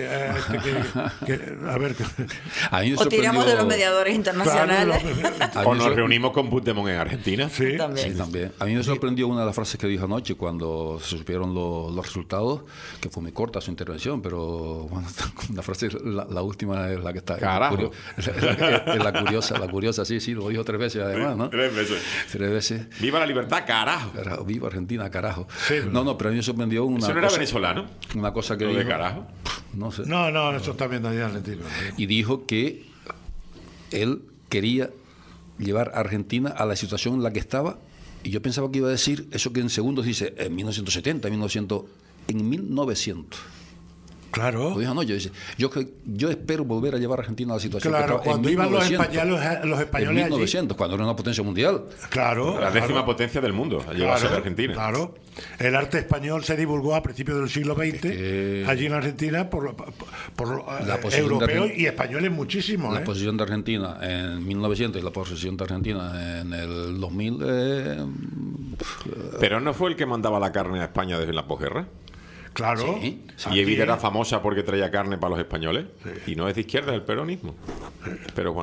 a ver. O tiramos de los mediadores internacionales. O nos reunimos con Puigdemont en Argentina. Sí, también. A mí me sorprendió una de las frases que dijo anoche cuando se supieron los resultados, que fue muy corta su intervención, pero bueno, la frase, la última es la que está... Carajo. La curiosa, sí, lo dijo 3 veces además, ¿no? 3 veces. 3 veces. ¡Viva la libertad, carajo! Viva Argentina, carajo. Sí, no, pero a mí me sorprendió una ¿Eso no era venezolano? Una cosa que ¿Lo dijo... de carajo? No sé. No, eso está bien allá en Argentina. Y dijo que él quería llevar a Argentina a la situación en la que estaba, y yo pensaba que iba a decir eso que en segundos dice en 1970, en 1900. Claro. Lo dijo anoche, dice, yo espero volver a llevar a Argentina a la situación que Claro, estaba cuando en iban 1900, los españoles en 1900, cuando era una potencia mundial. Claro. La 10ª potencia del mundo, llegó a ser Argentina. Claro. El arte español se divulgó a principios del siglo XX allí en Argentina por europeos y españoles muchísimos. La posición de Argentina en 1900 y la posición de Argentina en el 2000 Pero no fue el que mandaba la carne a España desde la posguerra. Claro. Sí. Y Evita era famosa porque traía carne para los españoles. Y no es de izquierda, es el peronismo. Pero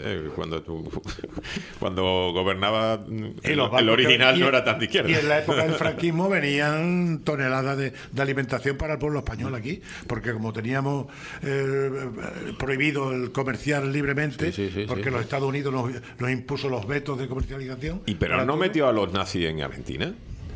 cuando gobernaba el original no era tan de izquierda. Y en la época del franquismo venían toneladas de alimentación para el pueblo español aquí, porque como teníamos prohibido el comerciar libremente, porque los Estados Unidos nos impuso los vetos de comercialización. ¿Y pero no metió a los nazis en Argentina?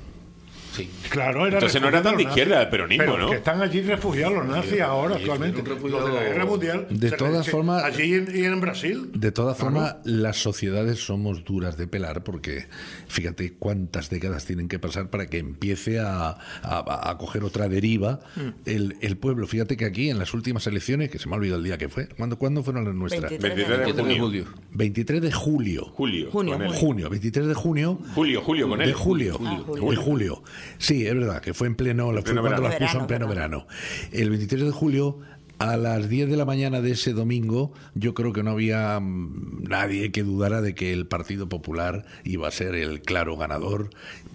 Sí. Claro, entonces no era tan de izquierda el peronismo, pero ¿no? Que están allí refugiados los nazis ahora, actualmente. Los de la Guerra Mundial. De todas formas, allí y en Brasil. De todas formas, las sociedades somos duras de pelar porque fíjate cuántas décadas tienen que pasar para que empiece a coger otra deriva el pueblo. Fíjate que aquí en las últimas elecciones, que se me ha olvidado el día que fue, ¿cuándo fueron las nuestras? 23 de junio. 23 de julio. Junio. 23 de junio. Julio con él. De julio. De julio. Sí, es verdad, que fue en pleno cuando las puso en pleno verano. El 23 de julio, a las 10 de la mañana de ese domingo, yo creo que no había nadie que dudara de que el Partido Popular iba a ser el claro ganador,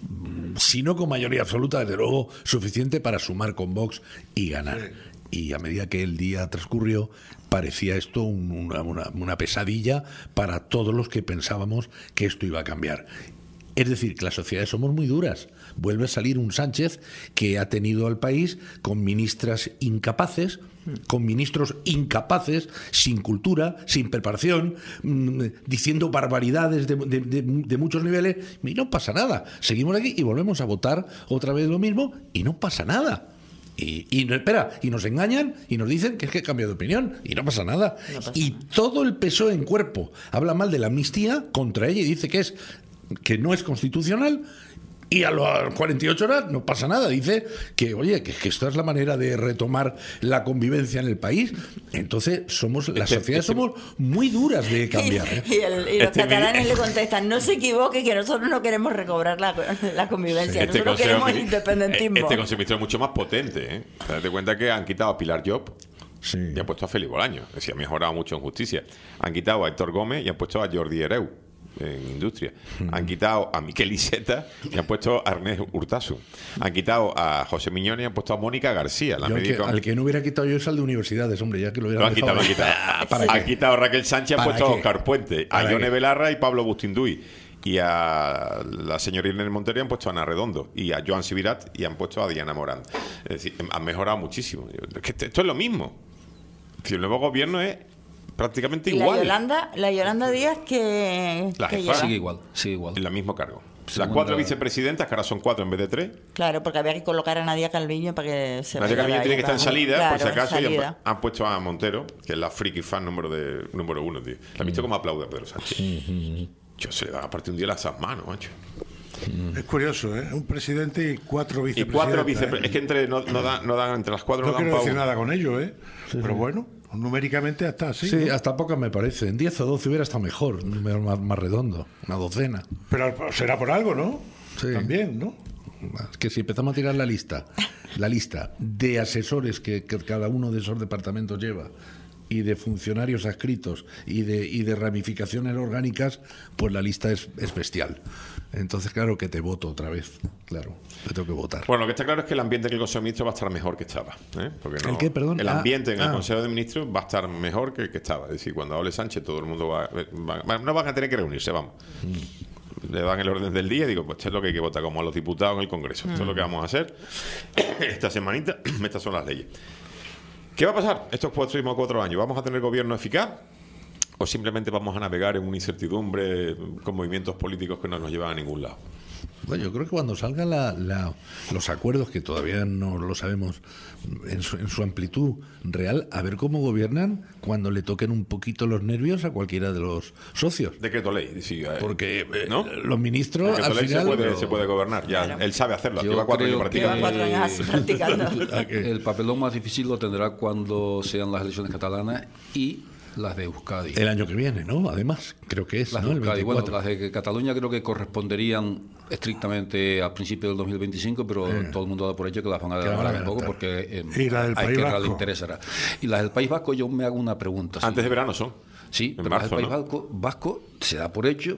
si no con mayoría absoluta, desde luego suficiente para sumar con Vox y ganar. Y a medida que el día transcurrió, parecía esto una pesadilla para todos los que pensábamos que esto iba a cambiar. Es decir, que las sociedades somos muy duras. Vuelve a salir un Sánchez que ha tenido al país con ministras incapaces, con ministros incapaces, sin cultura, sin preparación, diciendo barbaridades de muchos niveles, y no pasa nada. Seguimos aquí y volvemos a votar otra vez lo mismo y no pasa nada. Y nos engañan y nos dicen que es que he cambiado de opinión y no pasa nada. Y todo el PSOE en cuerpo habla mal de la amnistía contra ella y dice que no es constitucional, y a las 48 horas no pasa nada. Dice que, oye, que esta es la manera de retomar la convivencia en el país. Entonces, las sociedades somos muy duras de cambiar. Y los catalanes le contestan, no se equivoque, que nosotros no queremos recobrar la convivencia, nosotros queremos el independentismo. Este Consejo de Ministros es mucho más potente, ¿eh? Date cuenta que han quitado a Pilar Llop. Sí. Y han puesto a Félix Bolaño. Es decir, ha mejorado mucho en justicia. Han quitado a Héctor Gómez y han puesto a Jordi Hereu en industria. Han quitado a Miquel Iceta y han puesto a Ernest Urtasun. Han quitado a José Miñón y han puesto a Mónica García, la médica. Al que no hubiera quitado yo es al de universidades, hombre, ya que lo hubiera quitado. Han quitado a Raquel Sánchez, han puesto a Óscar Puente, a Ione Belarra y Pablo Bustinduy. Y a la señora Irene Montero han puesto a Ana Redondo y a Joan Sibirat y han puesto a Diana Morán. Es decir, han mejorado muchísimo. Es que esto es lo mismo. Si el nuevo gobierno es prácticamente igual. La Yolanda Díaz que sigue igual. En el mismo cargo. Las 4 vicepresidentas, que ahora son 4 en vez de 3. Claro, porque había que colocar a Nadia Calviño para que se Nadia Calviño tiene que estar en salida, claro, por si acaso. Y salida. han puesto a Montero, que es la friki fan número 1, tío. ¿La has visto cómo aplaude a Pedro Sánchez? Yo se le da a partir un día las manos, macho. Es curioso, ¿eh? Un presidente y 4 vicepresidentes. Es que entre no dan entre las 4 no no dan quiero decir pausa. nada con ello, ¿eh? Pero bueno, numéricamente hasta así. Sí, ¿no? hasta pocas me parece. En 10 o 12 hubiera estado mejor, un número más redondo, una docena. Pero será por algo, ¿no? Sí. También, ¿no? Es que si empezamos a tirar la lista de asesores que cada uno de esos departamentos lleva, y de funcionarios adscritos y de ramificaciones orgánicas, pues la lista es bestial. Entonces, claro que te voto otra vez. Claro, te tengo que votar. Bueno, lo que está claro es que el ambiente en el Consejo de Ministros va a estar mejor que estaba. Porque ¿El qué, perdón? El ambiente en el Consejo de Ministros va a estar mejor que el que estaba. Es decir, cuando hable Sánchez, todo el mundo no van a tener que reunirse, vamos. Le dan el orden del día y digo, pues esto es lo que hay que votar, como a los diputados en el Congreso. Esto es lo que vamos a hacer esta semanita. Estas son las leyes. ¿Qué va a pasar estos próximos 4 años? ¿Vamos a tener gobierno eficaz? ¿O simplemente vamos a navegar en una incertidumbre con movimientos políticos que no nos llevan a ningún lado? Bueno, yo creo que cuando salgan los acuerdos, que todavía no lo sabemos en su amplitud real, a ver cómo gobiernan cuando le toquen un poquito los nervios a cualquiera de los socios. Decreto ley. Sí, porque ¿no? Los ministros al final se puede gobernar. Ya, claro. Él sabe hacerlo. Lleva 4 años practicando. Lleva 4 años así practicando. El papelón más difícil lo tendrá cuando sean las elecciones catalanas y las de Euskadi. El año que viene, ¿no? Además, creo que es, las ¿no? de Euskadi. El 24. Bueno, las de Cataluña creo que corresponderían estrictamente a principios del 2025, pero todo el mundo da por hecho que las van a demorar un poco porque y la del hay País que Vasco le interesará. Y las del País Vasco, yo me hago una pregunta. Antes de verano son. Sí, En pero marzo, el País ¿no? Vasco se da por hecho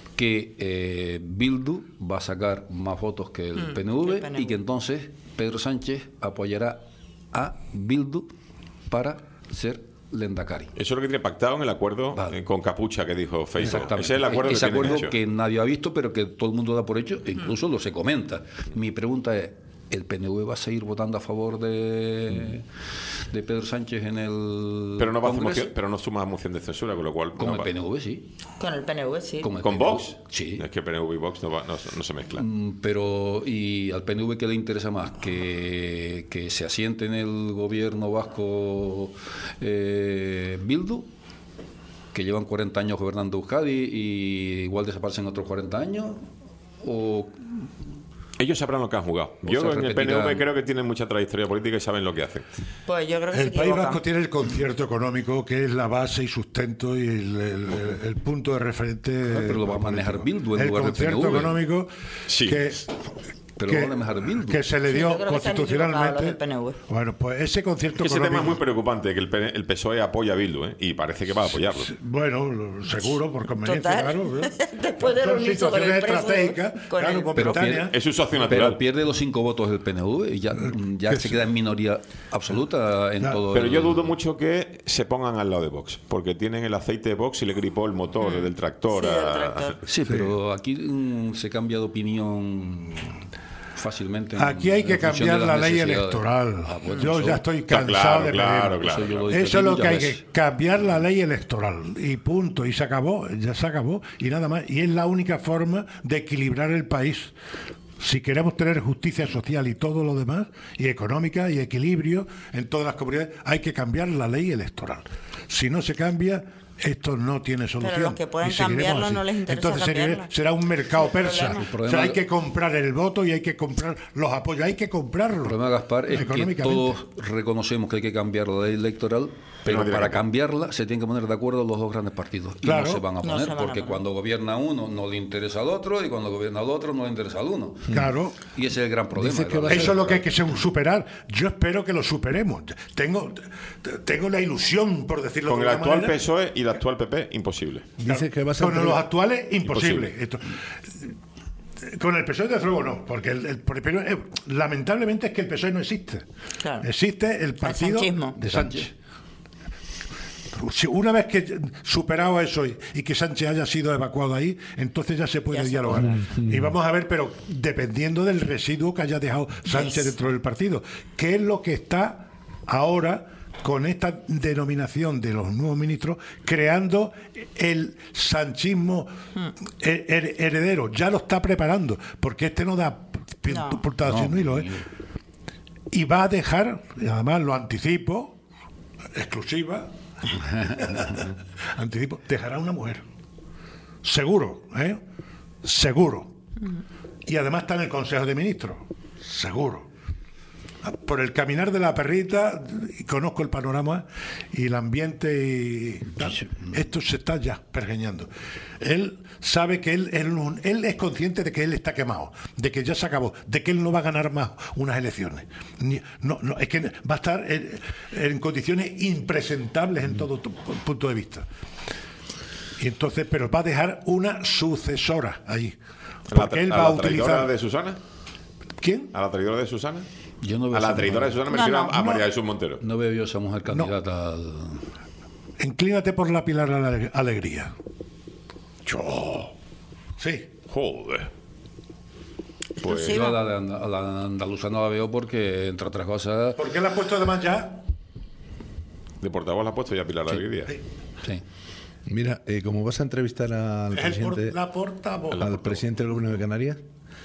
que Bildu va a sacar más votos que el PNV, el PNV. y que entonces Pedro Sánchez apoyará a Bildu para ser Lehendakari. Eso es lo que tiene pactado en el acuerdo Vale. con capucha que dijo Facebook. Exactamente. Ese es el acuerdo Ese que tienen acuerdo hecho. que nadie ha visto, pero que todo el mundo da por hecho, e incluso lo se comenta. Mi pregunta es, ¿el PNV va a seguir votando a favor de Pedro Sánchez en el Pero no va a hacer Congreso? moción, pero no suma moción de censura, con lo cual Con no el va- PNV, sí. Con el PNV, sí. Con el ¿Con PNV, Vox? Sí. Es que PNV y Vox no se mezclan. Pero, ¿y al PNV qué le interesa más? ¿Que se asiente en el gobierno vasco Bildu? ¿Que llevan 40 años gobernando Euskadi y igual desaparecen otros 40 años? ¿O Ellos sabrán lo que han jugado. O Yo se en el repetirán. PNV creo que tienen mucha trayectoria política y saben lo que hacen. Pues yo creo que se El País equivocan. Vasco tiene el concierto económico, que es la base y sustento y el punto de referente. pero lo va a manejar Bildu en el lugar del concierto PNV. económico Sí. Pero que, lo van a manejar Bildu? que se le Sí, dio yo creo que se han constitucionalmente. equivocado los del PNV. Bueno, pues ese concierto Ese tema económico. es muy preocupante, que el PSOE apoya a Bildu, ¿eh? Y parece que va a apoyarlo. Bueno, seguro, por conveniencia, Total. claro. Después de Son reunirse con situaciones el preso, estratégicas, con claro, el- Pero momentáneas. Es su socio Pero natural. pierde los 5 votos del PNV y ya se queda en minoría absoluta en Claro, todo Pero el- yo dudo mucho que se pongan al lado de Vox, porque tienen el aceite de Vox y le gripó el motor del tractor. Sí, a- del tractor. Sí, pero aquí se cambia de opinión fácilmente. Aquí hay que en función cambiar de la las ley necesidades. electoral. Ah, bueno, Yo eso- ya estoy Claro, cansado de claro, pedir. claro. Eso yo lo he Eso es lo dicho que hay muchas que veces. cambiar la ley electoral y punto, y se acabó, ya se acabó y nada más, y es la única forma de equilibrar el país. Si queremos tener justicia social y todo lo demás, y económica y equilibrio en todas las comunidades, hay que cambiar la ley electoral. Si no se cambia, esto no tiene solución. los que pueden y seguiremos cambiarlo así. no les interesa Entonces cambiarlo. será un mercado Ese es el persa. problema. El problema- O sea, hay que comprar el voto y hay que comprar los apoyos, hay que comprarlos. El problema, Gaspar, es que económicamente. todos reconocemos que hay que cambiar la ley electoral, pero no tiene para que- cambiarla se tienen que poner de acuerdo los dos grandes partidos. Y Claro. no se van a No poner, se van a porque poner. cuando gobierna uno no le interesa al otro, y cuando gobierna al otro no le interesa al uno. Claro. Y ese es el gran problema. Dice de que la va a ley Eso es lo que hay electoral. que superar. Yo espero que lo superemos. Tengo la ilusión, por decirlo Con de el alguna actual manera. PSOE y el actual PP, imposible. Dice que vas a Con los actuales, imposible. Imposible. Con el PSOE, desde luego, no. Porque lamentablemente es que el PSOE no existe. Claro. Existe el partido sanchismo. de Sánchez. Si una vez que superado eso y que Sánchez haya sido evacuado ahí, entonces ya se puede Ya se dialogar. Y vamos a ver, pero dependiendo del residuo que haya dejado Sánchez Yes. dentro del partido, ¿qué es lo que está ahora con esta denominación de los nuevos ministros creando el sanchismo heredero? Ya lo está preparando, porque este no da No. puntada sin hilo, ¿eh? Y va a dejar, y además lo anticipo, exclusiva, anticipo, dejará una mujer. Seguro, ¿eh? Seguro. Y además está en el Consejo de Ministros. Seguro. Por el caminar de la perrita, y conozco el panorama y el ambiente y tal. Esto se está ya pergeñando. Él sabe que él es consciente de que él está quemado, de que ya se acabó, de que él no va a ganar más unas elecciones. No, es que va a estar en condiciones impresentables en todo punto de vista. Y entonces, pero va a dejar una sucesora ahí. Porque él va a traidora utilizar. de Susana? ¿Quién? ¿A la traidora de Susana? Yo no veo A la esa traidora de mujer- Susana me No, refiero no, a María no. Jesús Montero. No veo yo a esa mujer candidata al... Inclínate por la Pilar Alegría. Yo. Sí. Joder. Pues Sí, Yo va. a la andaluza no la veo porque, entre otras cosas... ¿Por qué la has puesto además ya? de portavoz la ha puesto ya Pilar Alegría. Sí. Mira, como vas a entrevistar al presidente, La portavoz. al presidente del Gobierno de Canarias,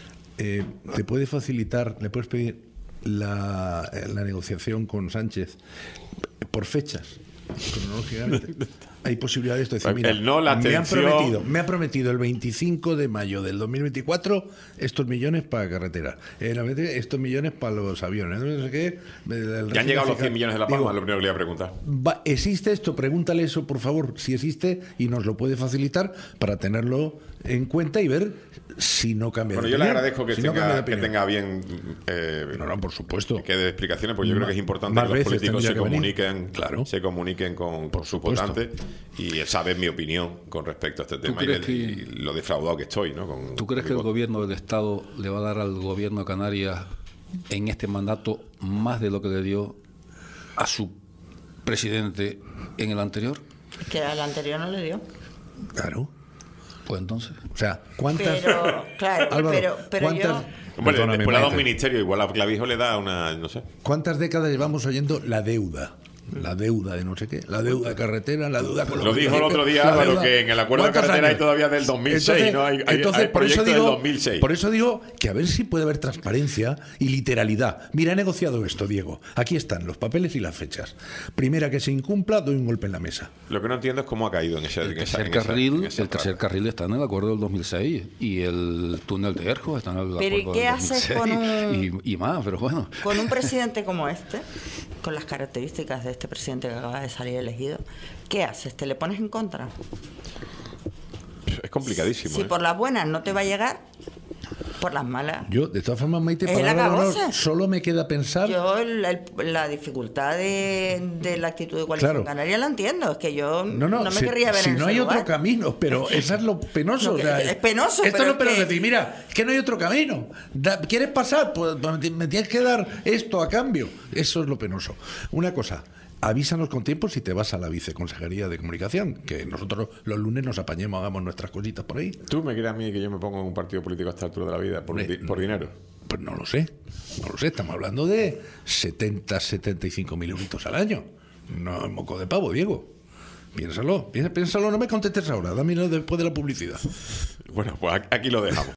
te puede facilitar, le puedes pedir la negociación con Sánchez por fechas, cronológicamente. Hay posibilidades de decir, mira, El no, la atención. me ha prometido el 25 de mayo del 2024 estos millones para carretera, estos millones para los aviones, no sé qué. Ya han llegado los 100 millones de La Palma, Digo, lo primero que le iba a preguntar. ¿existe esto? Pregúntale eso, por favor, si existe y nos lo puede facilitar para tenerlo en cuenta y ver si no cambia Bueno, de yo le opinión. agradezco que, Si no cambia de que opinión. tenga bien No, por supuesto. que dé explicaciones, porque yo creo que es importante Más que los veces políticos tendría se que venir. comuniquen, Claro. se comuniquen comuniquen con sus votantes, y él sabe mi opinión con respecto a este tema y lo defraudado que estoy, ¿no? ¿Tú crees que el gobierno del Estado le va a dar al gobierno de Canarias en este mandato más de lo que le dio a su presidente en el anterior? Que al anterior no le dio. Claro. Pues entonces. O sea, ¿cuántas? Pero, claro, Álvaro, pero ¿cuántas? yo... Hombre, Perdóname, después le da un Maite. ministerio, igual a Clavijo le da una, no sé. ¿Cuántas décadas llevamos oyendo la deuda? La deuda de no sé qué, la deuda de carretera, la deuda con los Lo dijo el otro día la Álvaro, deuda. que en el acuerdo de ¿Cuántos carretera hay años? todavía del 2006, ¿no? Hay por eso proyecto del digo, 2006. por eso digo que a ver si puede haber transparencia y literalidad. Mira, he negociado esto, Diego. Aquí están los papeles y las fechas. Primera que se incumpla, doy un golpe en la mesa. Lo que no entiendo es cómo ha caído en ese El tercer carril está en el acuerdo del 2006 y el túnel de Erjo está en el acuerdo Pero ¿y del qué haces 2006 con un- y más, pero bueno. Con un presidente como este, con las características de este presidente que acaba de salir elegido, ¿qué haces? ¿Te le pones en contra? Es complicadísimo. Si por las buenas no te va a llegar, por las malas. Yo, de todas formas, Maite, Es el palabra de honor, acabose. solo me queda pensar. Yo la dificultad de la actitud de Coalición Claro. Canaria la entiendo. Es que yo No, no me si, querría ver si en no ese hay lugar. otro camino, pero eso es lo penoso. No, o sea, es penoso, esto pero no es es penoso que- decir, mira, que no hay otro camino. ¿Quieres pasar? Pues me tienes que dar esto a cambio. Eso es lo penoso. Una cosa, avísanos con tiempo si te vas a la Viceconsejería de Comunicación, que nosotros los lunes nos apañemos, hagamos nuestras cositas por ahí. ¿Tú me crees a mí que yo me pongo en un partido político a esta altura de la vida por dinero? Pues no lo sé, estamos hablando de 75.000 euritos al año. No es moco de pavo, Diego. Piénsalo, no me contestes ahora, dámelo después de la publicidad. Bueno, pues aquí lo dejamos.